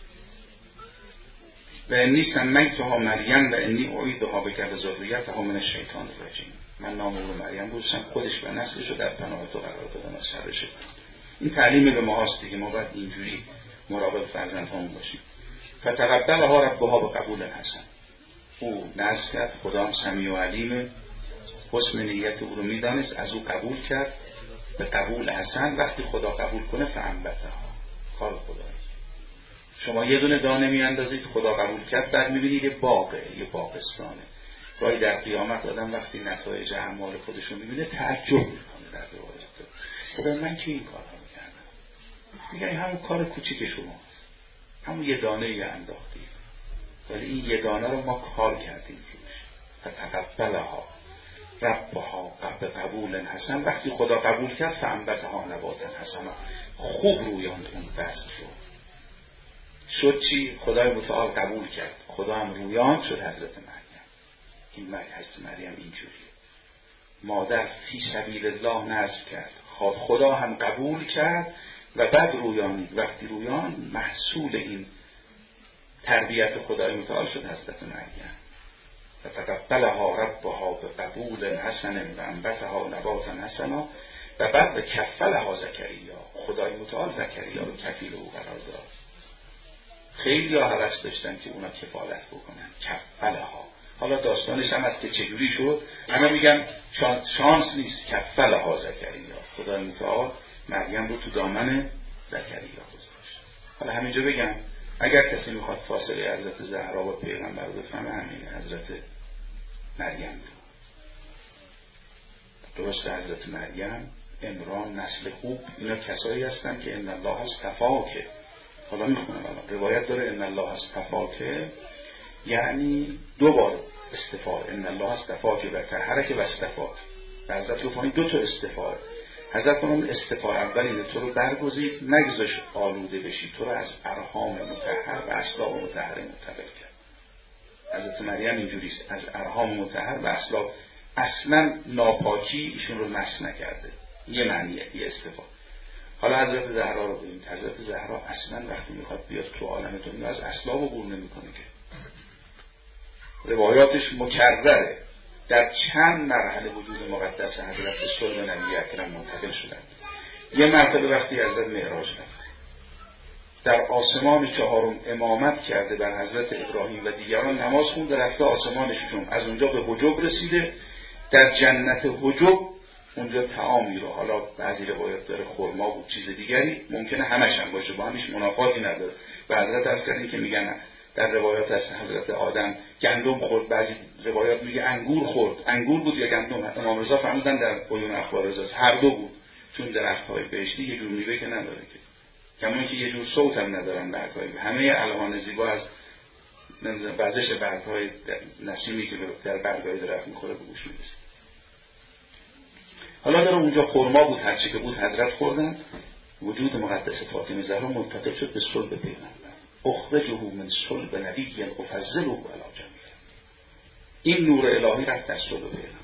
و انی سمیتها مریم و انی اعیدها بک و ذریتها من الشیطان الرجیم. من نام او رو مریم گذاشتم، خودش و نسلش رو در پناه تو قرار دادم از شر شیطان. این تعلیم به ما هست دیگه. ما باید اینجوری مراقب فرزندهامون باشیم. فتقبلها ربها بقبول حسن. او نزد کرد، خدا هم سمیع و علیم، حسن نیت او رو میدانست، از او قبول کرد به قبول حسن. وقتی خدا قبول کنه فانبتها، کار خدایی. شما یه دونه دانه میاندازید، خدا قبول کرد، بعد میبینید یه باغه، یه باغستانه. گاهی در قیامت آدم وقتی نتایج اعمال خودشو میبینه تعجب میکنه. در روایات خدا من که این کارها میگه همون کار کوچیک شماست، همون یه دانه یه انداختی. ولی این یگانه رو ما کار کردیم روش. فتقبلها ربها بقبول حسن. وقتی خدا قبول کرد فانبتها نباتا حسنا، خوب رویاند اون بذر رو. شد چی؟ خدای متعال قبول کرد، خدا هم رویان شد حضرت مریم. این حضرت مریم اینجوریه، مادر فی سبیل الله نذر کرد، خدا هم قبول کرد و بعد رویانید. وقتی رویان محصول این تربیت خدای متعال شد حضرت مریم. فتقبلها ربها بقبول حسن و انبتها نباتا حسنا و بعد به کفلها زکریا، خدای متعال زکریا رو کفیل او قرار داد. خیلی ها هوس داشتن که اونا کفالت بکنن. کفلها، حالا داستانش هم هست که چجوری شد. همه میگن شانس نیست، کفلها زکریا، خدای متعال مریم رو تو دامن زکریا گذاشت. حالا همینجا بگم اگر کسی میخواد فاصله حضرت زهرا و پیغمبر رو بفهمه، همین حضرت مریم رو. درست حضرت مریم، عمران، نسل خوب، اینا کسایی هستن که ان الله اصطفاک. حالا میخونم روایت داره ان الله اصطفاک، یعنی دو بار استفاده. ان الله اصطفاک و طهرک و اصطفاک. حضرت رو فهمید دو تا استفاده. حضرت اون استفاده اول اینه تو رو برگزید، نگذاش آلوده بشی، تو رو از ارحام مطهر و اسلاب مطهر منتقل کرد. حضرت مریم اینجوریست، از ارحام مطهر و اسلاب، اصلا ناپاکی ایشون رو مس نکرده. یه معنیه، یه استفاده. حالا حضرت زهرا رو ببینید. حضرت زهرا اصلا وقتی میخواد بیاد تو عالم دنیا از اسلاب عبور نمیکنه که. روایاتش مکرره. در چند مرحله وجود مقدس حضرت صلب نبی اکرم منتقل شدند. یه مرتبه وقتی حضرت معراج رفت، در آسمان چهارم امامت کرده بر حضرت ابراهیم و دیگران، نماز خونده، رفته آسمان ششم، از اونجا به حجب رسیده. در جنت حجب اونجا طعامی رو، حالا بعضی روایات داره خرما بود چیز دیگری، ممکنه همش هم باشه، با همش منافاتی نداره. و حضرت از کردین که میگن در روایات از حضرت آدم گندم خورد، بعضی روایات میگه انگور خورد. انگور بود یا گندم؟ امام رضا فرمودن در عیون اخبار رضا هر دو بود، چون درخت‌های بهشتی یه جور میوه که نداره که، کما که یه جور صوت هم ندارن برگ‌های. همه الوان زیبا از وزش برگ‌های نسیمی که در برگ‌های درخت میخوره به گوش میرسه. حالا داره اونجا خرما بود، هر چی که بود حضرت خوردن. وجود مقدس فاطمه زهرا منتقل شد به صلب پیغمبر. اخرجه من صلب نبی افضله علی جمیع. این نور الهی رفت در صلب پیغمبر.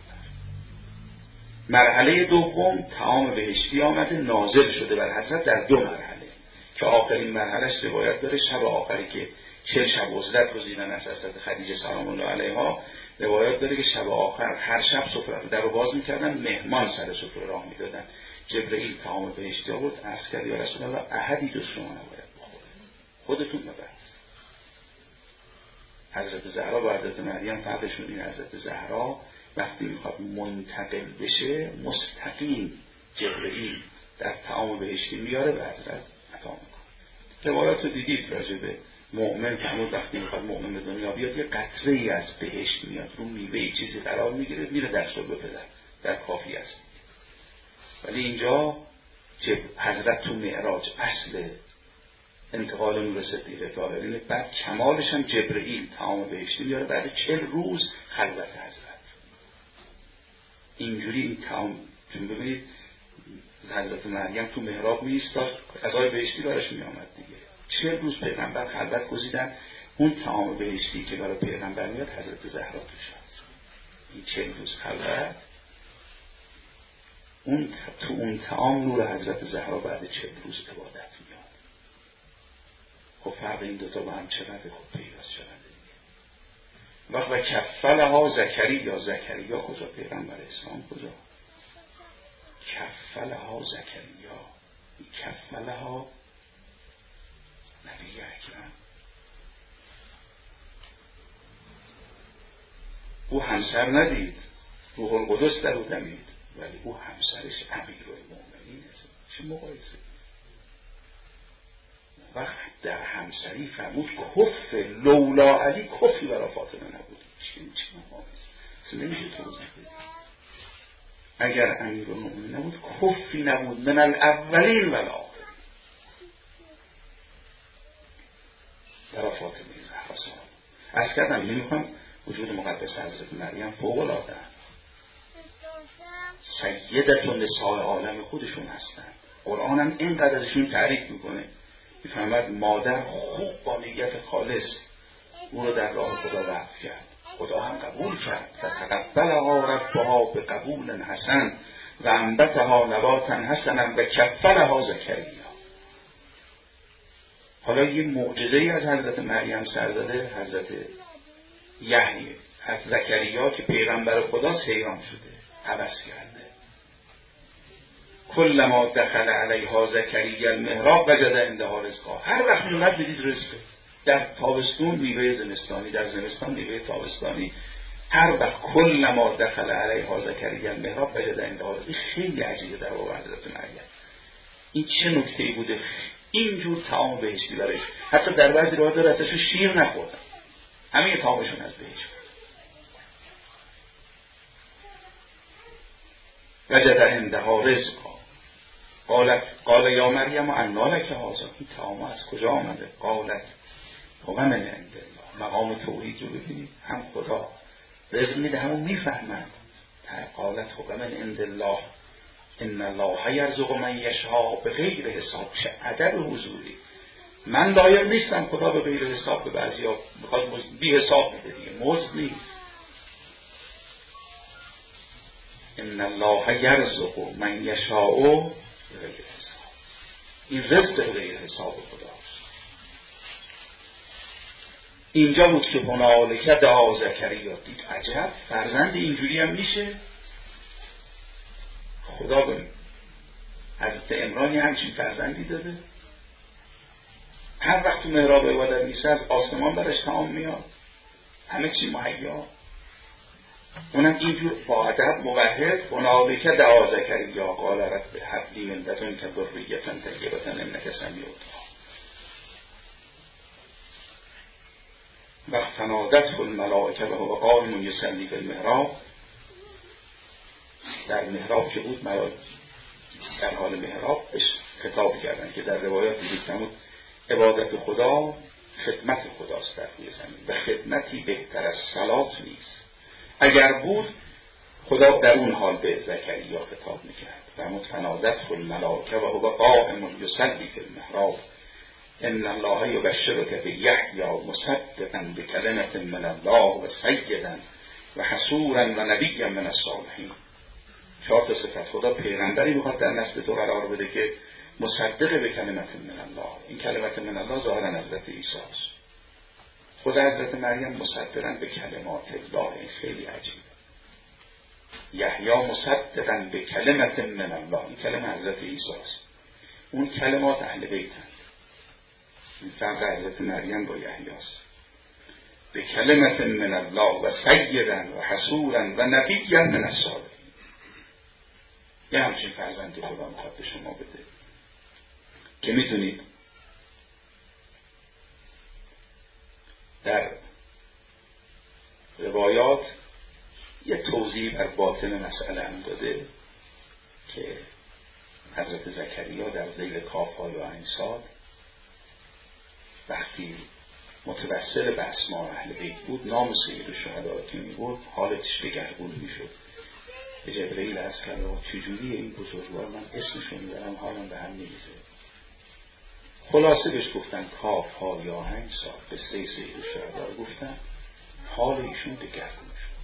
مرحله دوم طعام بهشتی آمده، نازل شده بر حضرت در دو مرحله که آخرین مرحلهش روایت داره شب آخری که 40 شب عزلت گزیدن از حضرت خدیجه سلام الله علیها. روایت داره که شب آخر هر شب سفره در رو باز میکردن، مهمان سر سفره راه میدادن. جبرئیل طعام بهشتی آورد، عرض کرد یا رسول الله احدی جز شما نباید بخوره، خودتون ببرید. حضرت زهرا با حضرت مریم فرقشون این، حضرت زهرا وقتی میخواد منتقل بشه مستقیم جبرئیل در طعام بهشتی میاره و حضرت عطا میکنه. روایات رو دیدید راجع به مؤمن که وقتی میخواد مؤمن به دنیا بیاد یه قطره ای از بهشت میاد رو میوه چیزی قرار میگیره، میره در صلب پدر، در کافی است. ولی اینجا حضرت تو معراج اصل انتقال نور صدیقه طاهرین، بعد کمالش هم جبرئیل طعام بهشتی میاره بعد 40 روز خلوت حضرت. اینجوری این طعام، چون ببینید حضرت مریم تو محراب می ایستاد، غذای بهشتی براش می آمد دیگه. 40 روز پیغمبر خلوت گزیدن، اون طعام بهشتی که برای پیغمبر میاد حضرت زهرا توش هست. این 40 روز خلوت، اون تو اون طعام نور حضرت زهرا بعد 40 روز عبادت میاد. خب فرق این دوتا با هم چقدر خوب پیداست شده دیگه. و کفلها زکریا، زکریا کجا؟ پیغمبر اسلام کجا؟ کفلها زکریا، کفلها نبی اکرم. او همسر ندید، روح القدس در او دمید، ولی او همسرش امیرالمومنین است. چه مقایسه؟ وقت در همسری فرمود کف لولا علی کفی برای فاطمه نبود. چه مقایسه؟ اصلا نمیشه توضیح بدید. اگر امیرالمومنین نبود کفی نبود من الاولین و الاخرین برای فاطمه زهرا سلام. از کردم میخوام وجود مقدس حضرت مریم فوق العاده سیدتون نساء عالم خودشون هستن. قرآن هم اینقدر ازشون تعریف میکنه، میفهمد مادر خوب با نیت خالص او رو در راه خدا وقف کرد، خدا هم قبول کرد. فتقبلها ربها به قبول حسن و انبتها نباتا حسنا و کفلها زکریا. حالا یه معجزه‌ای از حضرت مریم سر زده، حضرت یحیی از زکریا که پیغمبر خداست حیران شده، هوس کرده. کلما دخل علیها زکریا المحراب وجد عندها رزقا. هر وقت میومد بدید رزقه. در تابستون میوه زمستانی، در زمستان میوه تابستانی. هر وقت کلما دخل علیها زکریا المحراب وجد عندها رزقا. خیلی عجیبه در واقع حضرت مریم. این چه نکته‌ای بوده اینجور طعام بهشتی برایش. حتی در بعضی روایات ازشون شیر نخوردن، همه طعامشون از بهشت. وجد عندها رزقا قال یا مریم انا لک هذا. این طعام از کجا آمده؟ قالت هو من عند الله. مقام توحید رو ببینید، هم خدا رزق میده همون میفهمن. قالت هو من عند الله ان الله یرزق من یشاء بغیر حساب. چه ادب حضوری. من لایق نیستم خدا به غیر حساب به بعضیا بخواد بی حساب میده دیگه، مزد نیست. ان الله یرزق من یشاء بغیر حساب. این رزق غیر حساب خداست. اینجا بود که هنالک دعا زکریا. دید عجب، فرزند اینجوری هم میشه. خدا به حضرت عمران همچین فرزندی داده. هر وقت تو محراب عبادت میشه از آسمان برش طعام میاد، همه چی مهیا. اونم اینجور با ادب موحد. هنالک دعا زکریا قال رب هب لی من لدنک ذریة طیبة انک سمیع الدعا. فنادته الملائکه وهو قائم یصلی فی المحراب. در محراب که بود، در حال محراب بهش خطاب کردن که در روایات دیدید عبادت خدا خدمت خداست در روی زمین و خدمتی بهتر از صلات نیست. اگر بود خدا در اون حال به زکریا خطاب میکرد. و فنادته الملائکه وهو قائم یصلی فی المحراب ان الله یبشرک بیحیی مصدقا بکلمة من الله و سیدا و حصورا و نبیا من الصالحین. 4 صفت. خدا پیغمبری میخواد در نسل تو قرار بده که مصدق به کلمت من الله. این کلمت من الله ظاهرا حضرت عیسی است. خود حضرت مریم مصدقاً به کلمات الله. این خیلی عجیبه. یحیی مصدقاً به کلمت من الله. این کلمه حضرت عیسی است. اون کلمات اهل بیتند. این فرق حضرت مریم با یحیی است. به کلمت من الله و سیدا و حصورا و نبیا من الصالحین. یه همچین فرزندی خدا میخواد به شما بده که میدونید در روایات یه توضیح بر باطن مسئله هم داده که حضرت زکریا در ذیل کاف ها یا انصاد وقتی متوسل به اسماء اهل بیت بود، نام سید الشهدا که میبود حالتش دگرگون میشد. به جبرئیل عرض کرد چجوری این بزرگوار من اسمشون میبرم حالم به هم نمیزه. خلاصه بهش گفتن کاف ها یا هنگ صاد به سید الشهدا گفتن حال ایشون دگرگون شد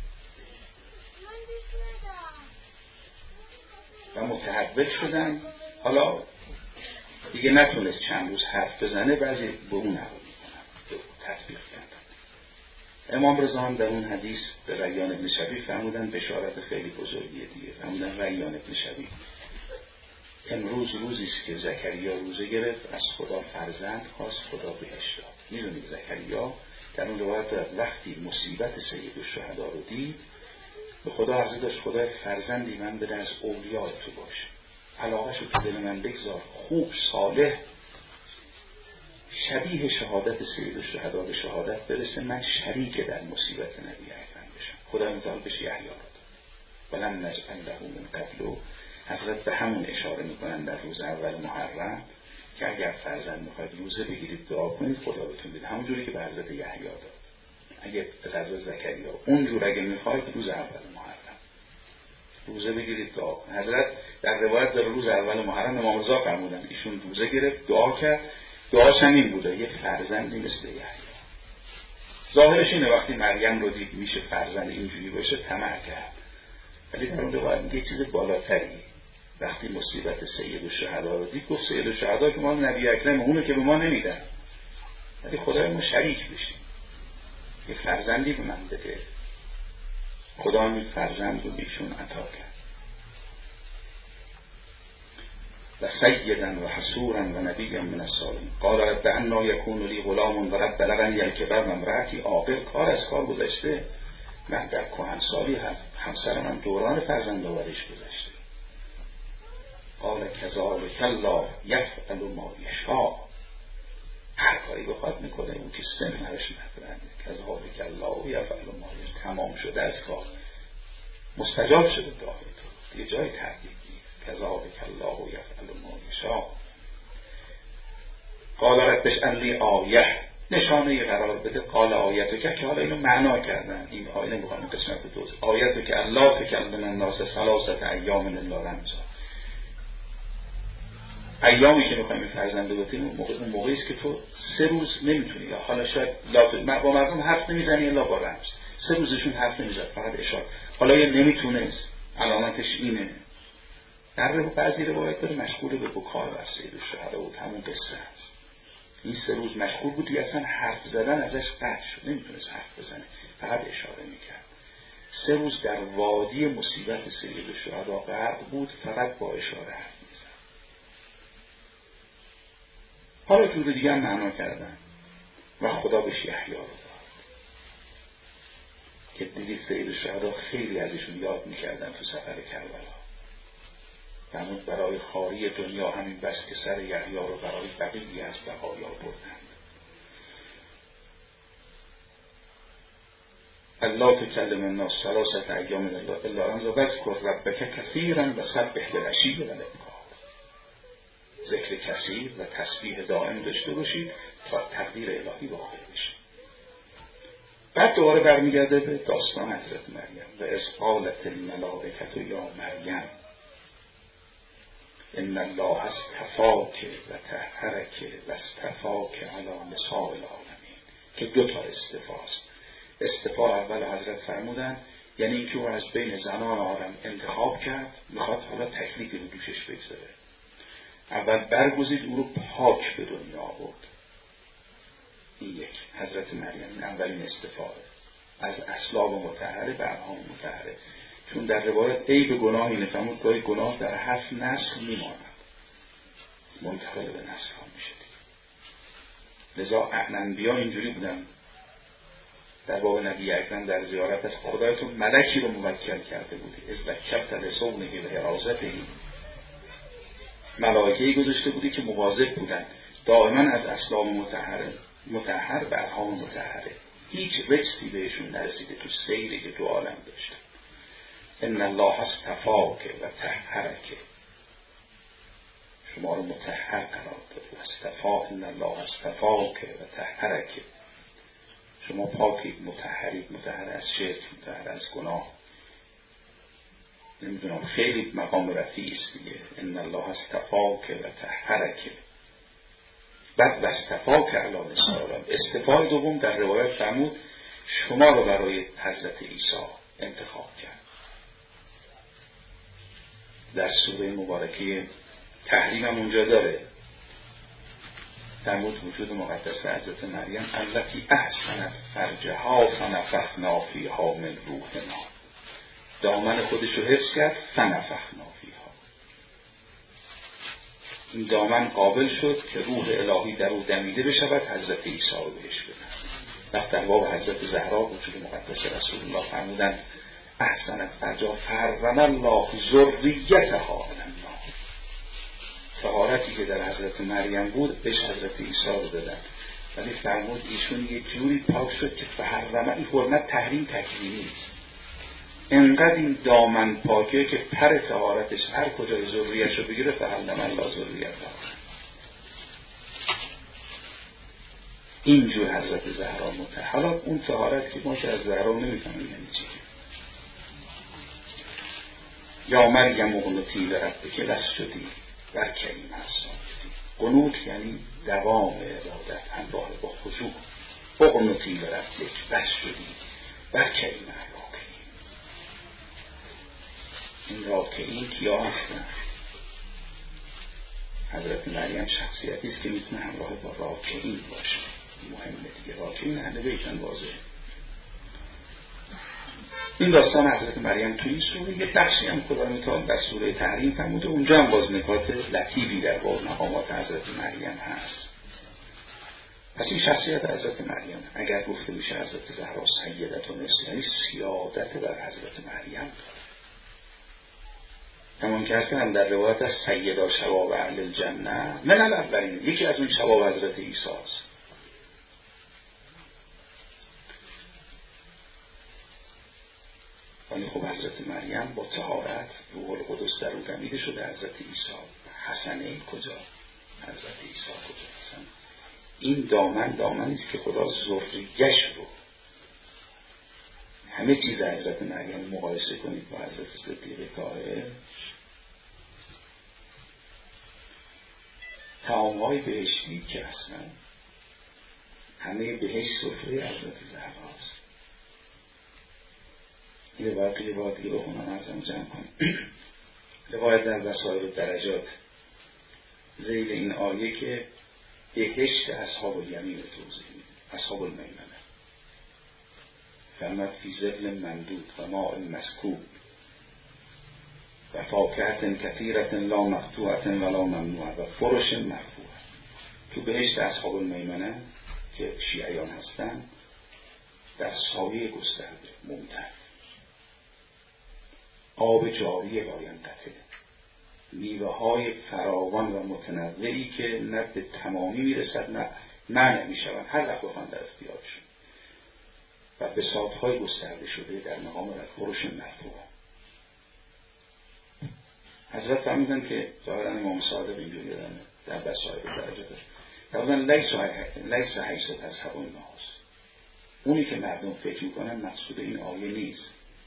و متحول شدن. حالا دیگه نتونست چند روز حرف بزنه، بعضی به اون نقل میکنن که تطبیق کردن. امام رضا هم در اون حدیث به ریان ابن شبیب فرمودن بشارت خیلی بزرگیه دیگه. فرمودن ریان ابن شبیب امروز روزیست که زکریا روزه گرفت، از خدا فرزند خواست، خدا بهش داد. میدونید زکریا در اون روایت وقتی مصیبت سید الشهدا رو دید به خدا عرضه داشت خدا فرزندی من بده از اولیاء تو باشه، علاقه شو تو دل من بگذار، خوب صالح شبیه شهادت سید الشهدا به شهادت برسه، من شریک در مصیبت نبی اکرم بشم. خدا متعال بشه یحیی را داد. ولم نجعل له من قبل. حضرت به همون اشاره میکنن در روز اول محرم که اگر فرزند میخواید روزه بگیرید دعا کنید خدا بهتون بده، همونجوری که به حضرت یحیی داد. اگه از حضرت زکریا اونجور اگه میخواید روز اول محرم روزه بگیرید دعا. حضرت در روایت داره روز اول محرم امام رضا فرمودن ایشون روزه گرفت دعا کرد، دعاش همین بوده یه فرزندی مثل یحیی. ظاهرش اینه وقتی مریم رو دید میشه فرزند اینجوری باشه طمع کرد، ولی در اون روایت میگه چیز بالاتری. وقتی مصیبت سید الشهدا رو دید گفت سید الشهدا که ما نبی اکرم اونو که به ما نمیدن، ولی خدای ما شریک بشیم، یه فرزندی به من بده. خدا این فرزند رو بیشون عطا کرد. و سیدا و حسورا و نبیا من الصالحین. قال رب انا یکون لی غلام و رب بلغنی الکبر و امرأتی عاقر. کار از کار گذشته، من در کهنسالی هست، همسر من دوران فرزندآوریش گذشته. قال کذالک الله یفعل ما یشاء. هر کاری بخواد میکنه، اون که سن هرش ندارن. کذالک الله یفعل ما یشاء. تمام شده از کار، مستجاب شده دعای تو، یه جای تردید نیست. کذالک الله یفعل ما یشاء. قال رب اجعل لی آیه. نشانه قرار بده. قال آیتو که حالا اینو معنا کردن، این آیه نمیخوام قسمت دوز. آیتو که الله تکلم الناس ثلاثه ایام الا رمزا. ایامی که میخوایم فرزنده بتیم اون موقعی است که تو 3 روز نمیتونی، یا حالا شاید با مردم حرف نمیزنی الا با رمز. 3 روزشون حرف نمیزد، فقط اشاره. حالا یه نمیتونست، علامتش اینه. در بعضی روایت داره مشغول به بکار بر سید الشهدا بود. همون قصه هست. این 3 روز مشغول بود، اصلا حرف زدن ازش قطع شد، نمیتونست حرف بزنه، فقط اشاره میکرد. 3 روز در وادی مصیبت سید الشهدا غرق بود، فقط با اشاره حرف میزد. حالا جور دیگه هم معنا کردن و خدا بهش یحیی رو داد که دیدی سید الشهدا خیلی ازشون یاد میکردن تو سفر کربلا. فرمود برای خاری دنیا همین بس که سر یحیی رو برای بقیه از بقایا بردند. الله تکلم الناس ثلاثه ایام الا رمزا واذکر ربک کثیرا و سبح بالعشی والابکار. ذکر کثیر و تسبیح دائم داشته باشید تا تقدیر الهی واقع بشه. بعد دوباره برمیگرده به داستان حضرت مریم. و اذ قالت الملائکه یا مریم ان الله اصطفاک و طهرک و اصطفاک علی نساء العالمین، که 2 تا استفاست. استفا اول حضرت فرمودن یعنی اینکه او از بین زنان عالم انتخاب کرد، میخواد حالا تکلیفی رو دوشش بگذاره. اول برگزید او رو پاک به دنیا آورد. این یک حضرت مریم، این اولین استفاده از اسلاب مطهره به ارحام مطهره. چون در روایت عیب گناهی نفهمود، گاهی گناه در 7 نسل میماند، منتقل به نسل ها میشه. لذا انبیا اینجوری بودن. در باب نبی اکرم در زیارت از خدایتون ملکی رو موکل کرده بودی، از وکلت لصونه و حراسته، ملائکه‌ای گذاشته بودی که مواظب بودن دائما از اسلام مطهر به ارحام مطهره، هیچ رجسی بهشون نرسیده تو سیری که تو عالم داشته. ان الله اصطفاک و طهرک، شما رو مطهر قرار داد. و اصطفا ان الله اصطفاک و طهرک، شما پاکید، مطهرید، مطهر از شرک، مطهر از گناه. نمیدونم خیلی مقام رفیعی است دیگه. ان الله اصطفاک و طهرک. بعد و اصطفاک علی نساء العالمین. استفای دوم در روایت فرمود شما رو برای حضرت عیسی انتخاب کرد. در سوره مبارکه تحریم هم اونجا داره، در مورد وجود مقدس حضرت مریم. التی احسنت فرجها فنفخنا فیها من روحنا، دامن خودش رو حفظ کرد، فنفخنا فیها، این دامن قابل شد که روح الهی در او دمیده بشود، حضرت عیسی رو بهش بدن. وقت در باب حضرت زهرا وجود مقدس رسول الله فرمودن احسنت فرجها فرن الله ذریتها من النار. طهارتی که در حضرت مریم بود بهش حضرت عیسی رو دادن، ولی فرمود ایشون یک جوری پاک شد که فحرمه. این حرمت تحریم تکوینی است. انقدر این دامن پاکه که پر طهارتش هر کجای ذریه‌اش رو بگیره فحرمه الله ذریتها. اینجور حضرت زهرا مطهر. حالا اون طهارت که ما که از زهرا نمیفهمیم یعنی چی. یا مریم قنوتی لربک واسجدی ورکعی مع الساجدین. قنوت یعنی دوام عبادت همراه با خشوع. قنوتی لربک واسجدی ورکعی مع الراکعین. این راکعین کیا هستن؟ حضرت مریم شخصیتی است که میتونه همراه با راکعین باشه. مهمه دیگه. راکعین اهل بیتن واضحه. این داستان حضرت مریم توی این سوره یه بخشی هم خدا متعال در سوره تحریم فرموده، اونجا هم باز نکات لطیفی در باب مقامات حضرت مریم هست. پس این شخصیت حضرت مریم اگر گفته میشه حضرت زهرا سیدت‌النساء یعنی سیادت بر حضرت مریم داره. همون که هست هم در روایت از سیدا شباب اهل الجنه من الاولین، یکی از اون شباب حضرت عیسی است. ولی خب حضرت مریم با طهارت روح القدس در او دمیده شده. حضرت عیسی حسنه کجا؟ حضرت عیسی کجا حسن؟ این دامنی است که خدا ذریه‌اش رو همه چیز حضرت مریم مقایسه کنید با حضرت صدیقه طاهره. طعام‌های بهشتی که اصلا همه بهشت سفره حضرت زهراست. این روایت دیگه بخونم ازم جمع کنم. روایت در وسائل درجات ذیل این آیه که بهشت اصحاب الیمین توضیح میده. اصحاب المیمنه فرمود فی ظل ممدود و ماء مسکوب و فاکهة کثیرة لا مقطوعة ولا ممنوعة و فرش مرفوع. تو بهشت اصحاب المیمنه که شیعیان هستن در سایه گسترده ممتد، آب جاری لاینقطع، میوه های فراوان و متنوعی که نه به تمامی میرسد نه منع میشوند هر وقت بخوان در اختیارشون، و بساطهای گسترده شده در مقام و فرش مرفوع. حضرت فرمودن که ظاهرا امام صادق اینجوری دارن در بصائر درجاتش فرمودن لیس حیث تذهب الناس، اونی که مردم فکر میکنن مقصود این آیه نیست.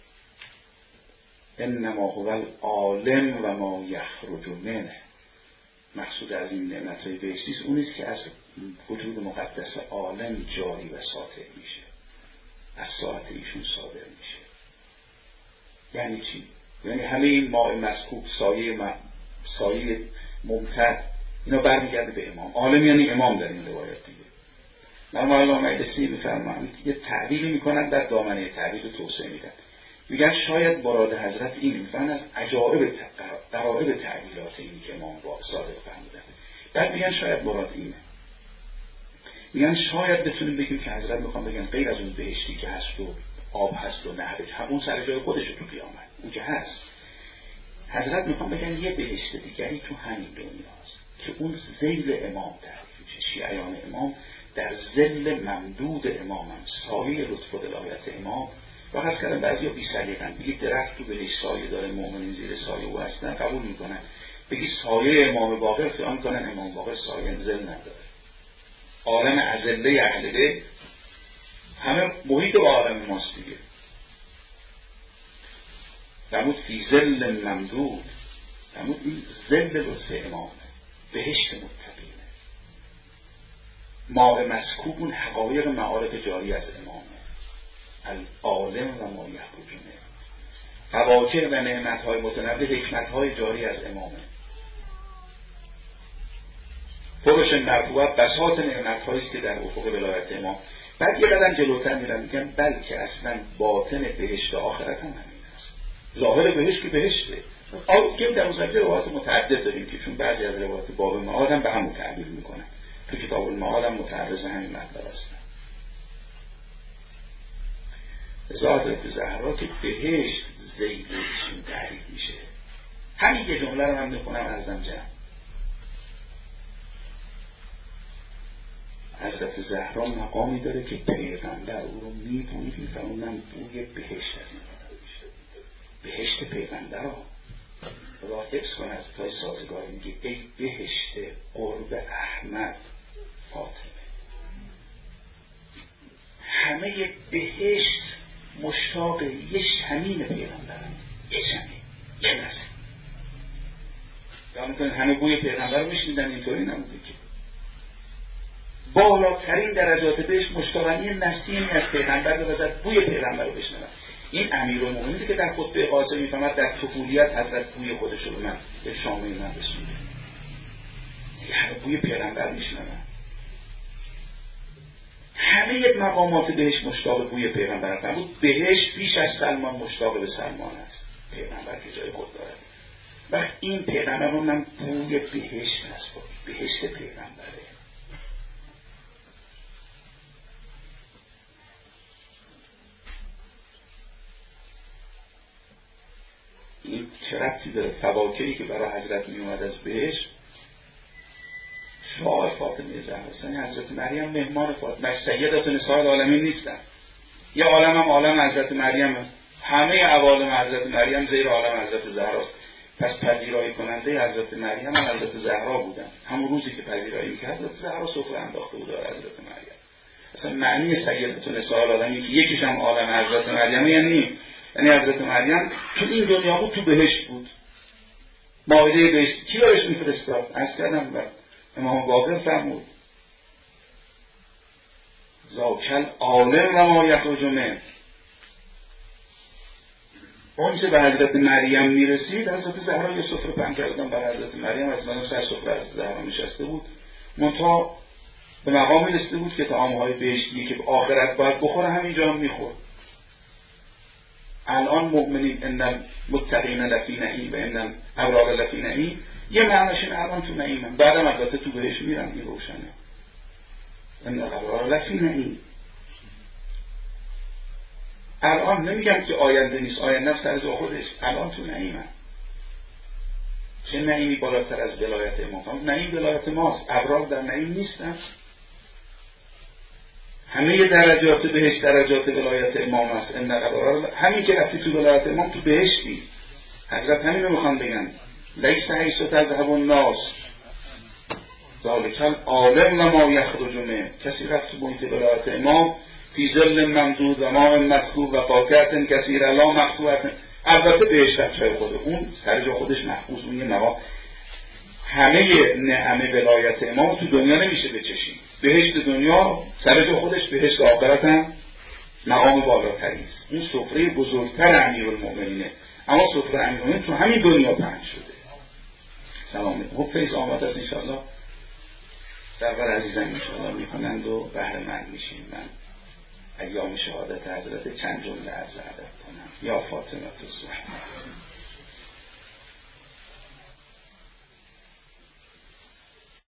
انما هو العالم و ما یخرج منه، مقصود از این نعمت‌های بهشتی است اونیست که از وجود مقدس عالم جاری و ساطع میشه، از ساعت ایشون صادر میشه. یعنی چی؟ یعنی همه این ماء مسکوب، سایه ممتد، اینا برمیگرده به امام. عالم یعنی امام در این روایت دیگه. مولانا مجلسی میفرمایند یه تعبیری میکنن در دامنه تعبیر رو توسعه میدن، میگن شاید مراد حضرت این میفرمایند از عجائب غرایب تعبیرات اینی که امام با صادق فرمودن. بعد میگن شاید مراد اینه، میگن شاید بتونیم بگیم که حضرت میخوان بگن غیر از اون بهشتی که هست و آب هست و نهر همون سر جای خودش تو قیامت اون که هست، حضرت میخوان بگن یه بهشت دیگری تو همین دنیاست که اون ذیل امام تعریف میشه. شیعیان امام در ذل ممدود امام هم، سایه لطف و ولایت امام. و خاص کردن بعضیا بی سلیقه‌ن، بگی درخت تو بهش سایه داره، مؤمنین زیر سایه او هستن، قبول میکنن. بگی سایه امام باقر، خیال کنن امام باقر سایه ذل نداره. عالم ازله اهل بیت همه محیط با عالم ماست دیگه. فرمود فی ظل ممدود، فرمود این ظل لطف امامه، بهشت متقینه. ماء مسکوب اون حقایق معارف جاری از امامه، العالم و ما یخرجونه، فواکه و نعمت‌های متنوع، حکمت‌های جاری از امامه. فرش مرفوع بساط نعمت‌هایی است که در افق ولایت امام. بعد یه قدم جلوتر میرن میگن بلکه اصلا باطن بهشت آخرت هم همین است. ظاهر بهشت که بهشته. که در مذکر روایات متعدد داریم که چون بعضی از روایات باب المعاد هم به همون تعبیر میکنن، تو کتاب المعاد هم متعرض همین مطلب هستن. حضرت زهرا که بهشت ذیلشون تعریف میشه. همین یه جمله رو من میخونم ارزم جمع. حضرت زهرا مقامی داره که پیغمبر او رو میبوید، میفرمونن بوی بهشت از این آدم میشه. بهشت پیغمبر ها خدا حفظ کن از تای سازگاری، میگه ای بهشت قرب احمد فاطمه. همه بهشت مشتاق یه شمیم پیغمبرن، یه شمیم، یه نسیم. یا میکنید همه بوی پیغمبر رو میشنیدن؟ اینطوری نبوده که. بالاترین درجات بهشت مشتاقن یه نسیمی از پیغمبر بوزد، بوی پیغمبر رو بشنون. این امیرالمومنینی که در خطبه قاسم میفهمد در طفولیت حضرت بوی خودش رو من به شامل من رسونده، همه بوی پیغمبر میشنون. همه مقامات بهشت مشتاق بوی پیغمبر فرمود. بهشت بیش از سلمان مشتاق به سلمان است، پیغمبر که جای خود دارد. و این پیغمبر رو من بوی بهشت است، بهشت پیغمبره. این چه ربطی داره؟ فواکهی که برای حضرت می اومد از بهشت، شعار فاطمه زهرا، حضرت مریم مهمان فاطمه، سیدت نساء العالمین نیستن. یه عالم هم عالم حضرت مریم، همه عوالم حضرت مریم زیر عالم حضرت زهراست. پس پذیرایی کننده حضرت مریم هم حضرت زهرا بودن. همون روزی که پذیرایی میکرد حضرت زهرا سفره انداخته بود حضرت مریم. اصلا معنی سیدت نساء العالمین که یکیش هم عالم حضرت مریم یعنی حضرت مریم تو این دنیا بود، تو بهشت بود. مائده بهشت کی برش میفرستاد؟ عرض کردم و امام باقر فرمود ذاکل عالم و ما یخرج منه. اون چه به حضرت مریم میرسید، حضرت زهرا یه سفره پهن کردن برای حضرت مریم، از من سر سفره از زهرا نشسته بود، منتها به مقامی رسیده بود که طعام‌های بهشتی که آخرت باید بخوره همینجا هم میخورد. الان مؤمنین ان المتقین لفی نعیم و ان الابرار لفی نعیم، یه معنیش اینه الان تو نعیمن، بعدم البته تو بهش میرن، این روشنه. ان الابرار لفی نعیم. الان نمیگم که آینده نیست، آینده سر جا خودش، الان تو نعیمن. چه نعیمی بالاتر از ولایت امام؟ نعیم ولایت ماست، ابرار در نعیم نیستن. همه درجات بهشت درجات ولایت امام است. ان الابرار، همین که رفتی تو ولایت امام تو بهشتی. حضرت همین رو میخوان بگن لیس حیث تذهب الناس ذالک العالم و ما یخرج منه. کسی رفت تو محیط ولایت امام فی ظل ممدود و ماء مسکوب و فاکهة کثیرة لا مقطوعة. البته بهشت جای خود اون سر جا خودش محفوظ، اون یه مقام. همه نعمه ولایت امام تو دنیا نمیشه بچشید. بهشت دنیا سر جا خودش، بهشت آخرت هم مقام بالاتری است. اون سفره بزرگتر امیرالمومنینه، اما سفره امیرالمومنین تو همین دنیا پهن شده. سلام علیکم. فیض آمد است انشاءالله در عزیزان انشاءالله میکنند و بهره مند میشیم. من ایام شهادت حضرت چند جمله عرض ادب کنم. یا فاطمه الزهرا